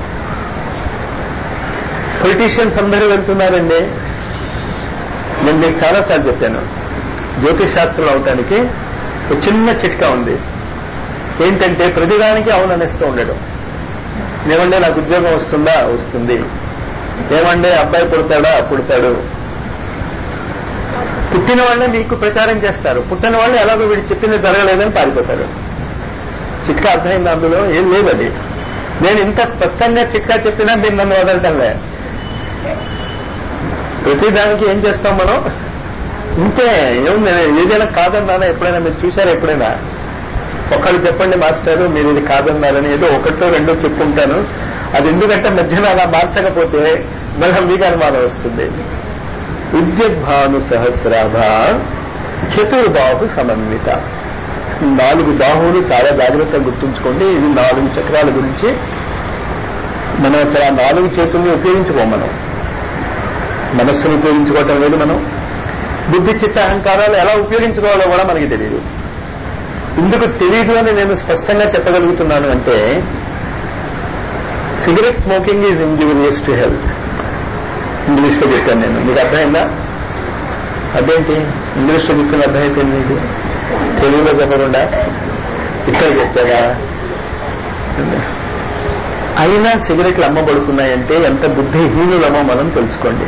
పొలిటీషియన్స్ అందరూ వెళ్తున్నారండి. నేను మీకు చాలాసార్లు చెప్పాను, జ్యోతిష్ శాస్త్రంలో అవటానికి ఒక చిన్న చిట్కా ఉంది. ఏంటంటే ప్రతిదానికి అవుననేస్తూ ఉండడం. ఏమంటే నాకు ఉద్యోగం వస్తుందా? వస్తుంది. ఏమంటే అబ్బాయి పుడతాడా? పుడతాడు. పుట్టిన వాళ్ళే మీకు ప్రచారం చేస్తారు, పుట్టిన వాళ్ళు ఎలాగో వీడు చెప్పింది జరగలేదని పారిపోతారు. చిట్కా అర్థమైంది, అందులో ఏం లేదది. నేను ఇంత స్పష్టంగా చిట్కా చెప్పినా మీరు నన్ను వదలటంలే. ప్రతిదానికి ఏం చేస్తాం మనం? ఇంతే. ఏముంది, ఏదైనా కాదన్నానా ఎప్పుడైనా మీరు చూశారా? ఎప్పుడైనా ఒకళ్ళు చెప్పండి మాస్టారు మీరు ఇది కాదన్నారని, ఏదో ఒకటో రెండో చెప్పుకుంటాను. అది ఎందుకంటే మధ్యన అలా మార్చకపోతే మళ్ళీ మీకు అనుమానం వస్తుంది. ఉద్యోగభాను సహస్రాభ చతుర్బాహు సమన్విత. 4 బాహువులు చాలా జాగ్రత్తగా గుర్తుంచుకోండి. ఇది 4 చక్రాల గురించి. మనం అసలు ఆ 4 చేతుల్ని ఉపయోగించుకోం. మనం మనస్సును ఉపయోగించుకోవటం లేదు. మనం బుద్ధి చిత్త అహంకారాలు ఎలా ఉపయోగించుకోవాలో కూడా మనకి తెలియదు. ఎందుకు తెలియదు అని నేను స్పష్టంగా చెప్పగలుగుతున్నాను అంటే, cigarette smoking is injurious to health. English లో చెప్పాను నేను. మీకు అర్థమైందా? అదేంటి ఇంగ్లీష్ లో చెప్తున్న అర్థమైపోయింది మీకు? తెలుగులో చెప్పకుండా ఇక్కడ చెప్పారా? అయినా సిగరెట్లు అమ్మబడుతున్నాయంటే ఎంత బుద్ధిహీనులమో మనం తెలుసుకోండి.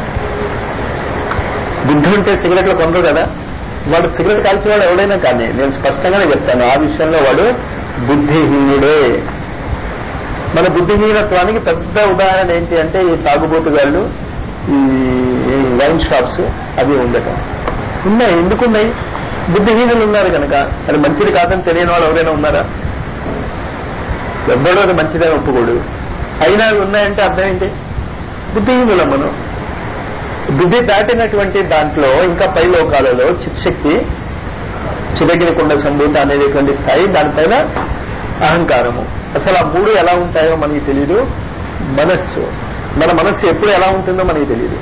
బుద్ధి ఉంటే సిగరెట్లు కొనరు కదా. వాడు సిగరెట్ కాల్చేవాడు ఎవడైనా కానీ నేను స్పష్టంగానే చెప్తాను, ఆ విషయంలో వాడు బుద్ధిహీనుడే. మన బుద్ధిహీనత్వానికి పెద్ద ఉదాహరణ ఏంటి అంటే ఈ తాగుబోతుగాళ్ళు, ఈ వైన్ షాప్స్ అవి ఉండటం. ఉన్నాయి. ఎందుకున్నాయి? బుద్ధిహీనులు ఉన్నారు కనుక. అది మంచిది కాదని తెలియని వాళ్ళు ఎవరైనా ఉన్నారా? ఎవ్వడో అది మంచిదని ఒప్పుకోడు. అయినా అవి ఉన్నాయంటే అర్థం ఏంటి? బుద్ధిహీనులం మనం. బుద్ధి దాటినటువంటి దాంట్లో ఇంకా పై లోకాలలో చిత్శక్తి, చిదగిరికొండ సంభూత అనేటువంటి స్థాయి, దానిపైన అహంకారము. అసలు ఆ మూడు ఎలా ఉంటాయో మనకి తెలియదు. మనస్సు, మన మనస్సు ఎప్పుడు ఎలా ఉంటుందో మనకి తెలియదు.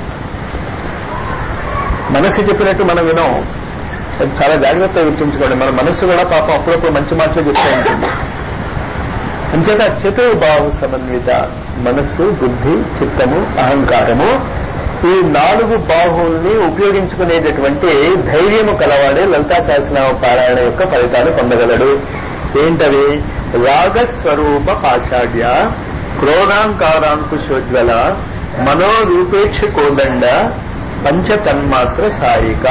మనస్సు చెప్పినట్టు మనం వినం. అది చాలా జాగ్రత్తగా గుర్తుంచుకోండి. మన మనస్సు కూడా పాపం అప్పుడప్పుడు మంచి మాటలు చెప్తూ ఉంటుంది. అంచేత చతుర్బాహు సమన్విత మనస్సు, బుద్ధి, చిత్తము, అహంకారము, ఈ 4 బాహువుల్ని ఉపయోగించుకునేటటువంటి ధైర్యము కలవాడే లలితా సహస్రనామ పారాయణ యొక్క ఫలితాలు పొందగలడు. ఏంటవి? రాగస్వరూప పాషాఢ్య, క్రోధాంకారాంకుశోజ్వల, మనోరూపేక్ష కోదండ, పంచతన్మాత్ర సాయిక.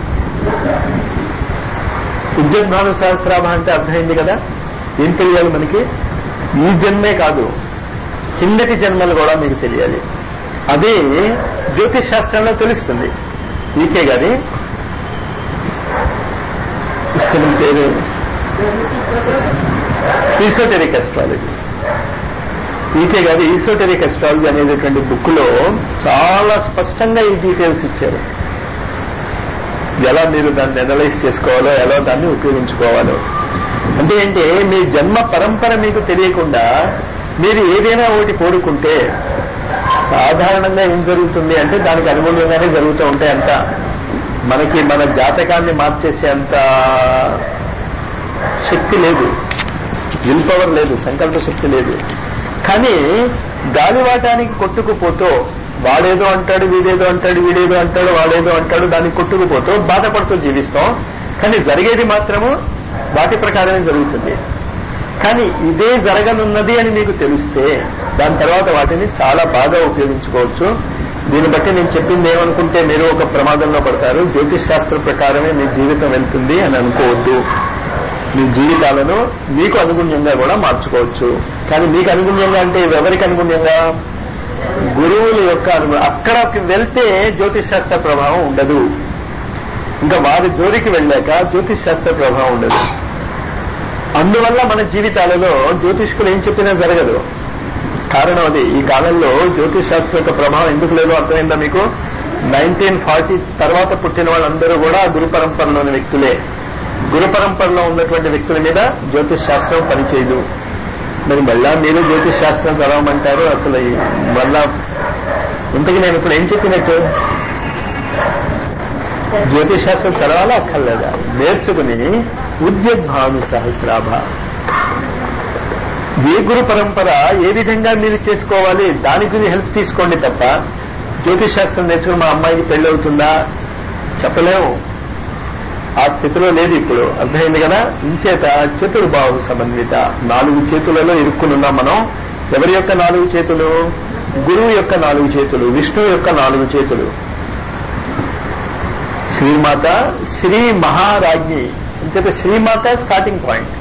ఉద్యోగ్భాను సహస్రాభ అంటే అర్థమైంది కదా. ఏం తెలియాలి మనకి? ఈ జన్మే కాదు, కిందటి జన్మలు కూడా మీకు తెలియాలి. అది జ్యోతిష్ శాస్త్రంలో తెలుస్తుంది. ఈకే గారి పుస్తకం పేరు ఈసోటెరిక్ అస్ట్రాలజీ. ఈకే గారి ఈసోటెరిక్ అస్ట్రాలజీ అనేటటువంటి బుక్ లో చాలా స్పష్టంగా ఈ డీటెయిల్స్ ఇచ్చారు. ఎలా మీరు దాన్ని అనలైజ్ చేసుకోవాలో, ఎలా దాన్ని ఉపయోగించుకోవాలో. అంటే ఏంటి, మీ జన్మ పరంపర మీకు తెలియకుండా మీరు ఏదైనా ఒకటి కోరుకుంటే సాధారణంగా ఏం జరుగుతుంది అంటే దానికి అనుగుణంగానే జరుగుతూ ఉంటాయి. అంత మనకి మన జాతకాన్ని మార్చేసే అంత శక్తి లేదు, విల్ పవర్ లేదు, సంకల్ప శక్తి లేదు. కానీ గాలివాటానికి కొట్టుకుపోతూ వాడేదో అంటాడు, వీడేదో అంటాడు, వీడేదో అంటాడు, వాడేదో అంటాడు, దానికి కొట్టుకుపోతూ బాధపడుతూ జీవిస్తాం. కానీ జరిగేది మాత్రము వాటి ప్రకారమే జరుగుతుంది. కానీ ఇదే జరగనున్నది అని మీకు తెలిస్తే దాని తర్వాత వాటిని చాలా బాగా ఉపయోగించుకోవచ్చు. దీన్ని బట్టి నేను చెప్పింది ఏమనుకుంటే మీరు ఒక ప్రమాదంలో పడతారు. జ్యోతిష్ శాస్త్ర ప్రకారమే మీ జీవితం వెళ్తుంది అని అనుకోవద్దు. మీ జీవితాలను మీకు అనుగుణ్యంగా కూడా మార్చుకోవచ్చు. కానీ మీకు అనుగుణ్యంగా అంటే ఎవరికి అనుగుణ్యంగా? గురువుల యొక్క అనుగుణం. అక్కడికి వెళ్తే జ్యోతిష్ శాస్త్ర ప్రభావం ఉండదు. ఇంకా వారి జోలికి వెళ్ళాక జ్యోతిష్ శాస్త్ర ప్రభావం ఉండదు. అందువల్ల మన జీవితాలలో జ్యోతిష్కులు ఏం చెప్పినా జరగదు. కారణం అది. ఈ కాలంలో జ్యోతిష్ శాస్త్రం యొక్క ప్రభావం ఎందుకు లేదో అర్థమైందా మీకు? 1940 తర్వాత పుట్టిన వాళ్ళందరూ కూడా గురు పరంపరలోని వ్యక్తులే. గురు పరంపరలో ఉన్నటువంటి వ్యక్తుల మీద జ్యోతిష్ శాస్త్రం పనిచేయదు. మరి మళ్ళా మీరు జ్యోతిష్ శాస్త్రం చదవమంటారు. అసలు మళ్ళా ఇంతకీ నేను ఇప్పుడు ఏం చెప్పినట్టు? జ్యోతిష్ శాస్త్రం చదవాలా అక్కర్లేదా? నేర్చుకుని ఉద్యోగ్భాను సహస్రాభ, ఏ గురు పరంపర ఏ విధంగా మీరు చేసుకోవాలి దానికి హెల్ప్ తీసుకోండి తప్ప జ్యోతిష్ శాస్త్రం నేర్చుకుని మా అమ్మాయికి పెళ్లి అవుతుందా చెప్పలేము. ఆ స్థితిలో లేదు ఇప్పుడు. అర్థమైంది కదా. ఇంచేత చతుర్బాహు సమన్విత, 4 చేతులలో ఇరుక్కునున్నాం మనం. ఎవరి యొక్క 4 చేతులు? గురువు యొక్క 4 చేతులు, విష్ణువు యొక్క 4 చేతులు. శ్రీమాత, శ్రీ మహారాజ్ఞి. ఇంచేత శ్రీమాత స్టార్టింగ్ పాయింట్.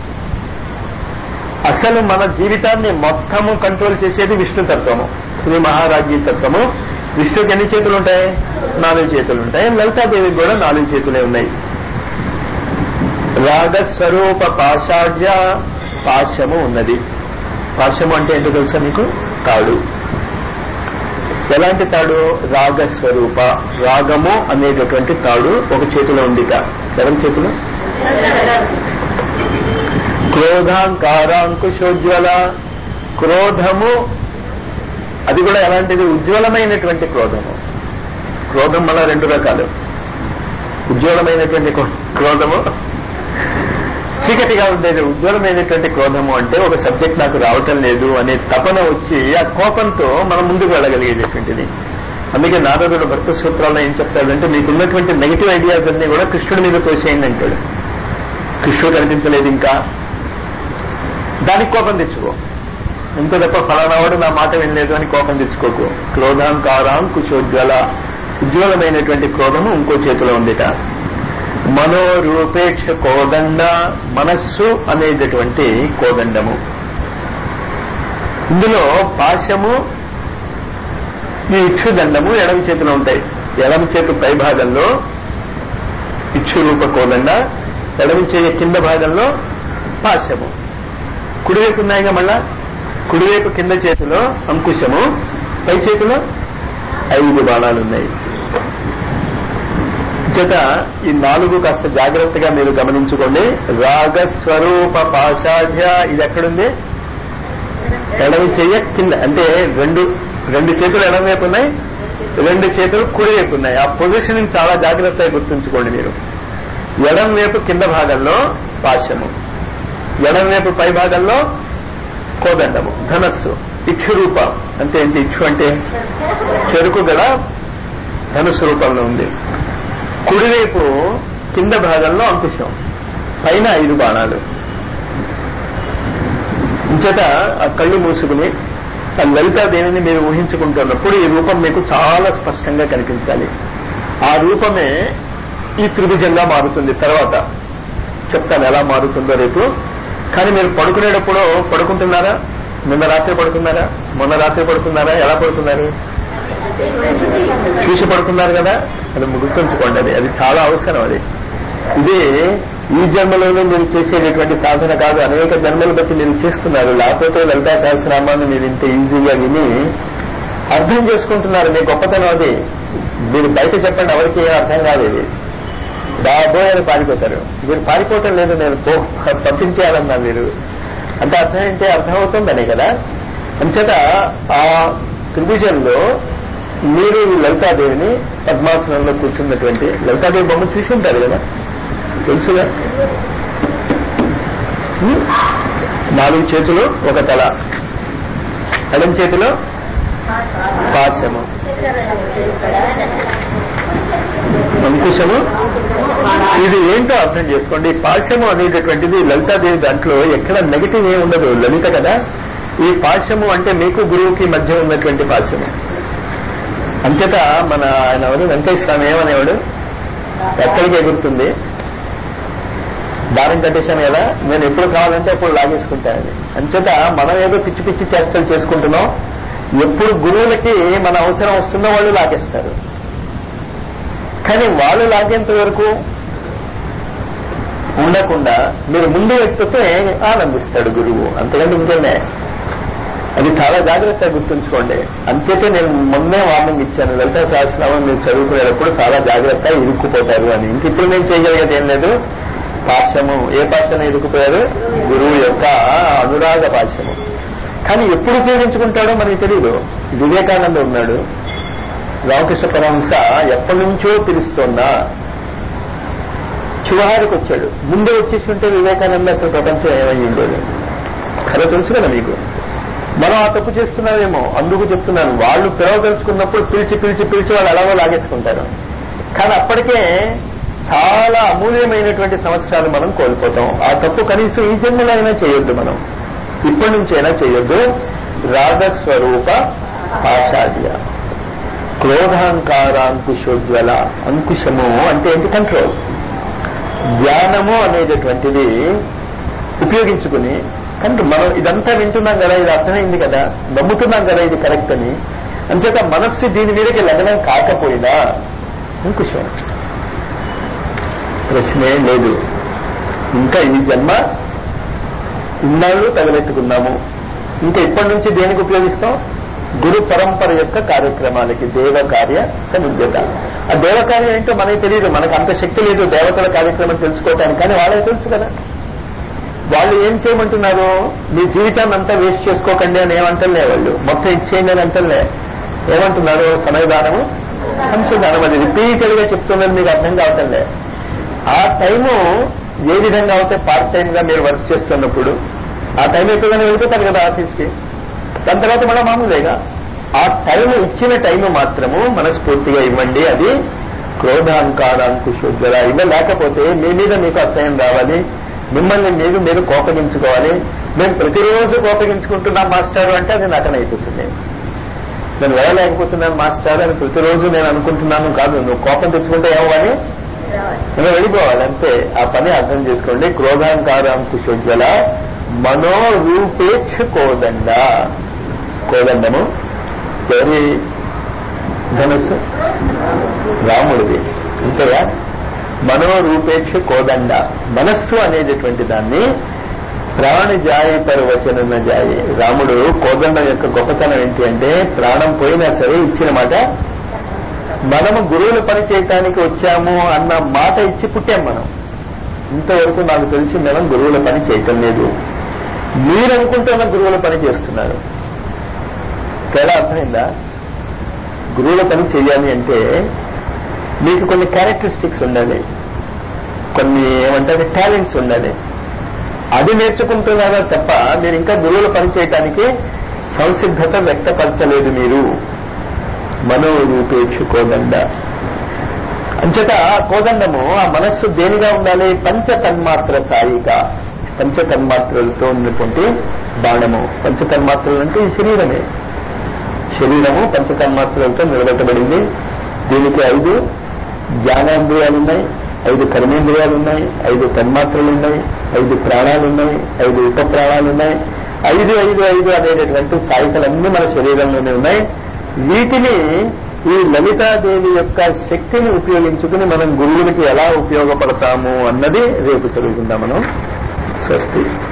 అసలు మన జీవితాన్ని మొత్తము కంట్రోల్ చేసేది విష్ణు తత్వము, శ్రీ మహారాజ్ఞి తత్వము. విష్ణుకి ఎన్ని చేతులు ఉంటాయి? 4 చేతులు ఉంటాయి. లలితాదేవికి కూడా 4 చేతులే ఉన్నాయి. రాగస్వరూప పాషాఢ్య, పాశము ఉన్నది. పాశము అంటే ఏంటో తెలుసా మీకు? తాడు. ఎలాంటి తాడు? రాగస్వరూప. రాగము అనేటటువంటి తాడు ఒక చేతిలో ఉందిట. ఎవరి చేతిలో? క్రోధాంకారాంకుశోజ్వల. క్రోధము అది కూడా ఎలాంటిది? ఉజ్వలమైనటువంటి క్రోధము. క్రోధం వల్ల 2 రకాలు. ఉజ్వలమైనటువంటి క్రోధము, చీకటిగా ఉండేది. ఉజ్వలమైనటువంటి క్రోధము అంటే ఒక సబ్జెక్ట్ నాకు రావటం లేదు అనే తపన వచ్చి ఆ కోపంతో మనం ముందుకు వెళ్ళగలిగేటటువంటిది. అందుకే నారదుడు భక్త సూత్రాల్లో ఏం చెప్తాడంటే, మీకున్నటువంటి నెగిటివ్ ఐడియాస్ అన్ని కూడా కృష్ణుడి మీద తోసేయండి అంటాడు. కృష్ణుడు కనిపించలేదు ఇంకా, దానికి కోపం తెచ్చుకో. ఇంత తప్ప ఫలానావాడు నా మాట వినలేదు అని కోపం తెచ్చుకోకు. క్రోధాంకారాంకుశోజ్వల, ఉజ్వలమైనటువంటి క్రోధము ఇంకో చేతిలో ఉందిట. మనోరూపేక్ష కోదండ, మనస్సు అనేటటువంటి కోదండము. ఇందులో పాశము, ఈ ఇక్షుదండము ఎడమ చేతిలో ఉంటాయి. ఎడమ చేతి పై భాగంలో ఇక్షు రూప కోదండ, ఎడమ చేతి కింద భాగంలో పాశము. కుడివైపు ఉన్నాయిగా. మళ్ళా కుడివైపు కింద చేతిలో అంకుశము, పై చేతిలో 5 బాణాలు ఉన్నాయి. చేత ఈ 4 కాస్త జాగ్రత్తగా మీరు గమనించుకోండి. రాగస్వరూప పాషాఢ్య ఇది ఎక్కడుంది? ఎడమ చెయ్య కింద, అంటే రెండు చేతులు ఎడమ వైపు ఉన్నాయి, 2 చేతులు కుడి వైపు ఉన్నాయి. ఆ పొజిషనింగ్ చాలా జాగ్రత్తగా గుర్తుంచుకోండి మీరు. ఎడం వైపు కింద భాగంలో పాశము, ఎడం వైపు పై భాగంలో కోదండము, ధనస్సు. ఇక్షు రూపం అంటే ఏంటి? ఇక్షు అంటే చెరుకు గల ధనుసు రూపంలో ఉంది. కుడివైపు కింద భాగంలో అంకుశం, పైన 5 బాణాలు. ఇంచేత ఆ కళ్ళు మూసుకుని ఆ లలితాదేవిని మీరు ఊహించుకుంటున్నప్పుడు ఈ రూపం మీకు చాలా స్పష్టంగా కనిపించాలి. ఆ రూపమే ఈ త్రిభుజంగా మారుతుంది. తర్వాత చెప్తాను ఎలా మారుతుందో రేపు. కానీ మీరు పడుకునేటప్పుడు పడుకుంటున్నారా? నిన్న రాత్రి పడుకున్నారా? మొన్న రాత్రి పడుకున్నారా? ఎలా పడుకున్నారు? చూసి పడుకున్నారు కదా. అది గుర్తుంచుకోండి. అది చాలా అవసరం. ఇది ఈ జన్మలోనే మీరు చేసేటటువంటి సాధన కాదు, అనేక జన్మలు బట్టి మీరు చేస్తున్నారు. లేకపోతే లలితా సహస్రనామాన్ని మీరు ఇంత ఈజీగా విని అర్థం చేసుకుంటున్నారు. మీ గొప్పతనం అది. మీరు బయట చెప్పండి, ఎవరికి ఏం అర్థం కాదు. ఇది రాబోయని పారిపోతారు. మీరు పారిపోవటం లేదు, నేను పంపించేయాలన్నా మీరు అంటే అర్థం ఏంటి? అర్థమవుతుందని కదా. అంచేత ఆ త్రిభుజంలో మీరు లలితాదేవిని పద్మాసనంలో కూర్చున్నటువంటి లలితాదేవి బొమ్మ చూసి ఉంటారు కదా, తెలుసుగా. 4 చేతులు, 1 తల, ఎడం చేతిలో పాశము, అంకుశము. ఇది ఏంటో అర్థం చేసుకోండి. పాశము అనేటటువంటిది లలితాదేవి దాంట్లో ఎక్కడ నెగిటివ్ ఏమి ఉండదు. లలిత కదా. ఈ పాశము అంటే మీకు గురువుకి మధ్య ఉన్నటువంటి పాశము. అంచేత మన ఆయన ఎవరు? వెంకటేశ్వర స్వామి ఏమనేవాడు? ఎక్కడికి ఎగురుతుంది? దారం కట్టేశాను కదా, నేను ఎప్పుడు కావాలంటే అప్పుడు లాగేసుకుంటానని. అంచేత మనం ఏదో పిచ్చి పిచ్చి చేష్టలు చేసుకుంటున్నాం. ఎప్పుడు గురువులకి మన అవసరం వస్తుందో వాళ్ళు లాగేస్తారు. కానీ వాళ్ళు లాగేంత వరకు ఉండకుండా మీరు ముందు ఎక్కితే ఆనందిస్తాడు గురువు. అంతకంటే ఇంకేనే. అది చాలా జాగ్రత్తగా గుర్తుంచుకోండి. అంచేతే నేను మొన్నే వార్నింగ్ ఇచ్చాను, లలితా సహస్రనామం మీరు చదువుకునేటప్పుడు చాలా జాగ్రత్తగా ఇరుక్కుపోతారు అని. ఇంక ఇప్పుడు నేను చేయగలిగేది ఏం లేదు. పాశము, ఏ పాశను ఇరుక్కుపోయారు? గురువు యొక్క అనురాగ పాశము. కానీ ఎప్పుడు ఉపయోగించుకుంటాడో మనకి తెలియదు. వివేకానంద ఉన్నాడు, రామకృష్ణ పరమహంస ఎప్పటి నుంచో పిలుస్తోందా, చివరికి వచ్చాడు. ముందే వచ్చేసి ఉంటే వివేకానంద అసలు ప్రపంచం ఏమై ఉండేది. కథ తెలుసు కదా మీకు. మనం ఆ తప్పు చేస్తున్నారేమో, అందుకు చెప్తున్నాను. వాళ్ళు పిలవదలుచుకున్నప్పుడు పిలిచి పిలిచి పిలిచి వాళ్ళు ఎలాగో లాగేసుకుంటారు. కానీ అప్పటికే చాలా అమూల్యమైనటువంటి సంవత్సరాలు మనం కోల్పోతాం. ఆ తప్పు కనీసం ఈ జన్మలో అయినా చేయొద్దు, మనం ఇప్పటి నుంచైనా చేయొద్దు. రాగస్వరూప పాషాఢ్య, క్రోధాంకారాంకుశోజ్వల. అంకుశము అంటే ఏంటి? కంట్రోల్. ధ్యానము అనేటటువంటిది ఉపయోగించుకుని కంటే మనం ఇదంతా వింటున్నాం కదా, ఇది అర్థమైంది కదా, నమ్ముతున్నాం కదా ఇది కరెక్ట్ అని. అంచేత మనస్సు దీని మీదకి లగ్నం కాకపోయినా అంకుశం, ప్రశ్నే లేదు. ఇంకా ఈ జన్మ ఇన్నాళ్ళు తగలెట్టుకున్నాము. ఇంకా ఇప్పటి నుంచి దేనికి ఉపయోగిస్తాం? గురు పరంపర యొక్క కార్యక్రమాలకి. దేవకార్య సముద్యత. ఆ దేవకార్యం ఏంటో మనకి తెలియదు. మనకు అంత శక్తి లేదు దేవతల కార్యక్రమం తెలుసుకోవటానికి. కానీ వాళ్ళే తెలుసు కదా. వాళ్ళు ఏం చేయమంటున్నారు? మీ జీవితాన్ని అంతా వేస్ట్ చేసుకోకండి అని ఏమంటలే. వాళ్ళు మొత్తం ఇచ్చేయండి అని అంటలే. ఏమంటున్నారు? సమయదానము, అంశదానం. అది రిపీటెడ్ గా చెప్తున్నది మీకు అర్థం కావటంలే. ఆ టైము ఏ విధంగా అయితే పార్ట్ టైం గా మీరు వర్క్ చేస్తున్నప్పుడు ఆ టైం ఎక్కువగానే వెళ్ళిపోతారు కదా ఆఫీస్కి. దాని తర్వాత మళ్ళీ మామూలేగా ఆ టైం ఇచ్చిన టైం మాత్రము మనస్ఫూర్తిగా ఇవ్వండి. అది క్రోధాంకారాంకుశోజ్వల. ఇవ్వలేకపోతే మీ మీద మీకు అసహ్యం రావాలి, మిమ్మల్ని మీరు కోపగించుకోవాలి. మేము ప్రతిరోజు కోపగించుకుంటున్నాం మాస్టర్ అంటే అది నటనైపోతుంది. నేను వెళ్ళలేకపోతున్నాను మాస్టర్ అని ప్రతిరోజు నేను అనుకుంటున్నాను కాదు. నువ్వు కోపం తెచ్చుకుంటే ఏమవ్వాలి? నువ్వు వెళ్ళిపోవాలి అంతే. ఆ పని అర్థం చేసుకోండి. క్రోధాంకారాంకుశోజ్వల మనోరూపేక్ష కోదండ. కోదండము ఎవరి ధనస్సు? రాముడిది. అంతేగా. మనోరూపేక్ష కోదండ. మనస్సు అనేటటువంటి దాన్ని ప్రాణజాయి పరవచన జాయి. రాముడు కోదండం యొక్క గొప్పతనం ఏంటి అంటే ప్రాణం పోయినా సరే ఇచ్చిన మాట మనము గురువుల పని చేయటానికి వచ్చాము అన్న మాట ఇచ్చి పుట్టాం మనం. ఇంతవరకు నాకు తెలిసి మనం గురువుల పని చేయటం లేదు. మీరనుకుంటున్న గురువుల పని చేస్తున్నారు. తేడా అర్థమైందా? గురువుల పని చేయాలి అంటే మీకు కొన్ని క్యారెక్టరిస్టిక్స్ ఉండాలి, కొన్ని ఏమంటారు టాలెంట్స్ ఉండాలి. అది నేర్చుకుంటున్నారా తప్ప మీరు ఇంకా గురువుల పని చేయటానికి సంసిద్ధత వ్యక్తపరచలేదు. మీరు మనోరూపేక్షు కోదండ అంచేత కోదండము ఆ మనస్సు దేనిగా ఉండాలి? పంచతన్మాత్ర సాయిక, పంచతన్మాత్రలతో ఉన్నటువంటి బాణము. పంచతన్మాత్రలు అంటే ఈ శరీరమే. శరీరము పంచతన్మాత్రలతో నిలబెట్టబడింది. దీనికి 5 జ్ఞానేంద్రియాలున్నాయి, 5 కర్మేంద్రియాలున్నాయి, 5 తన్మాత్రలున్నాయి, 5 ప్రాణాలున్నాయి, 5 ఉప ప్రాణాలున్నాయి. 5 అనేటటువంటి సాయికలన్నీ మన శరీరంలోనే ఉన్నాయి. వీటిని ఈ లలితాదేవి యొక్క శక్తిని ఉపయోగించుకుని మనం గురువులకి ఎలా ఉపయోగపడతాము అన్నది రేపు తెలుసుకుందాం మనం. స్వస్తి.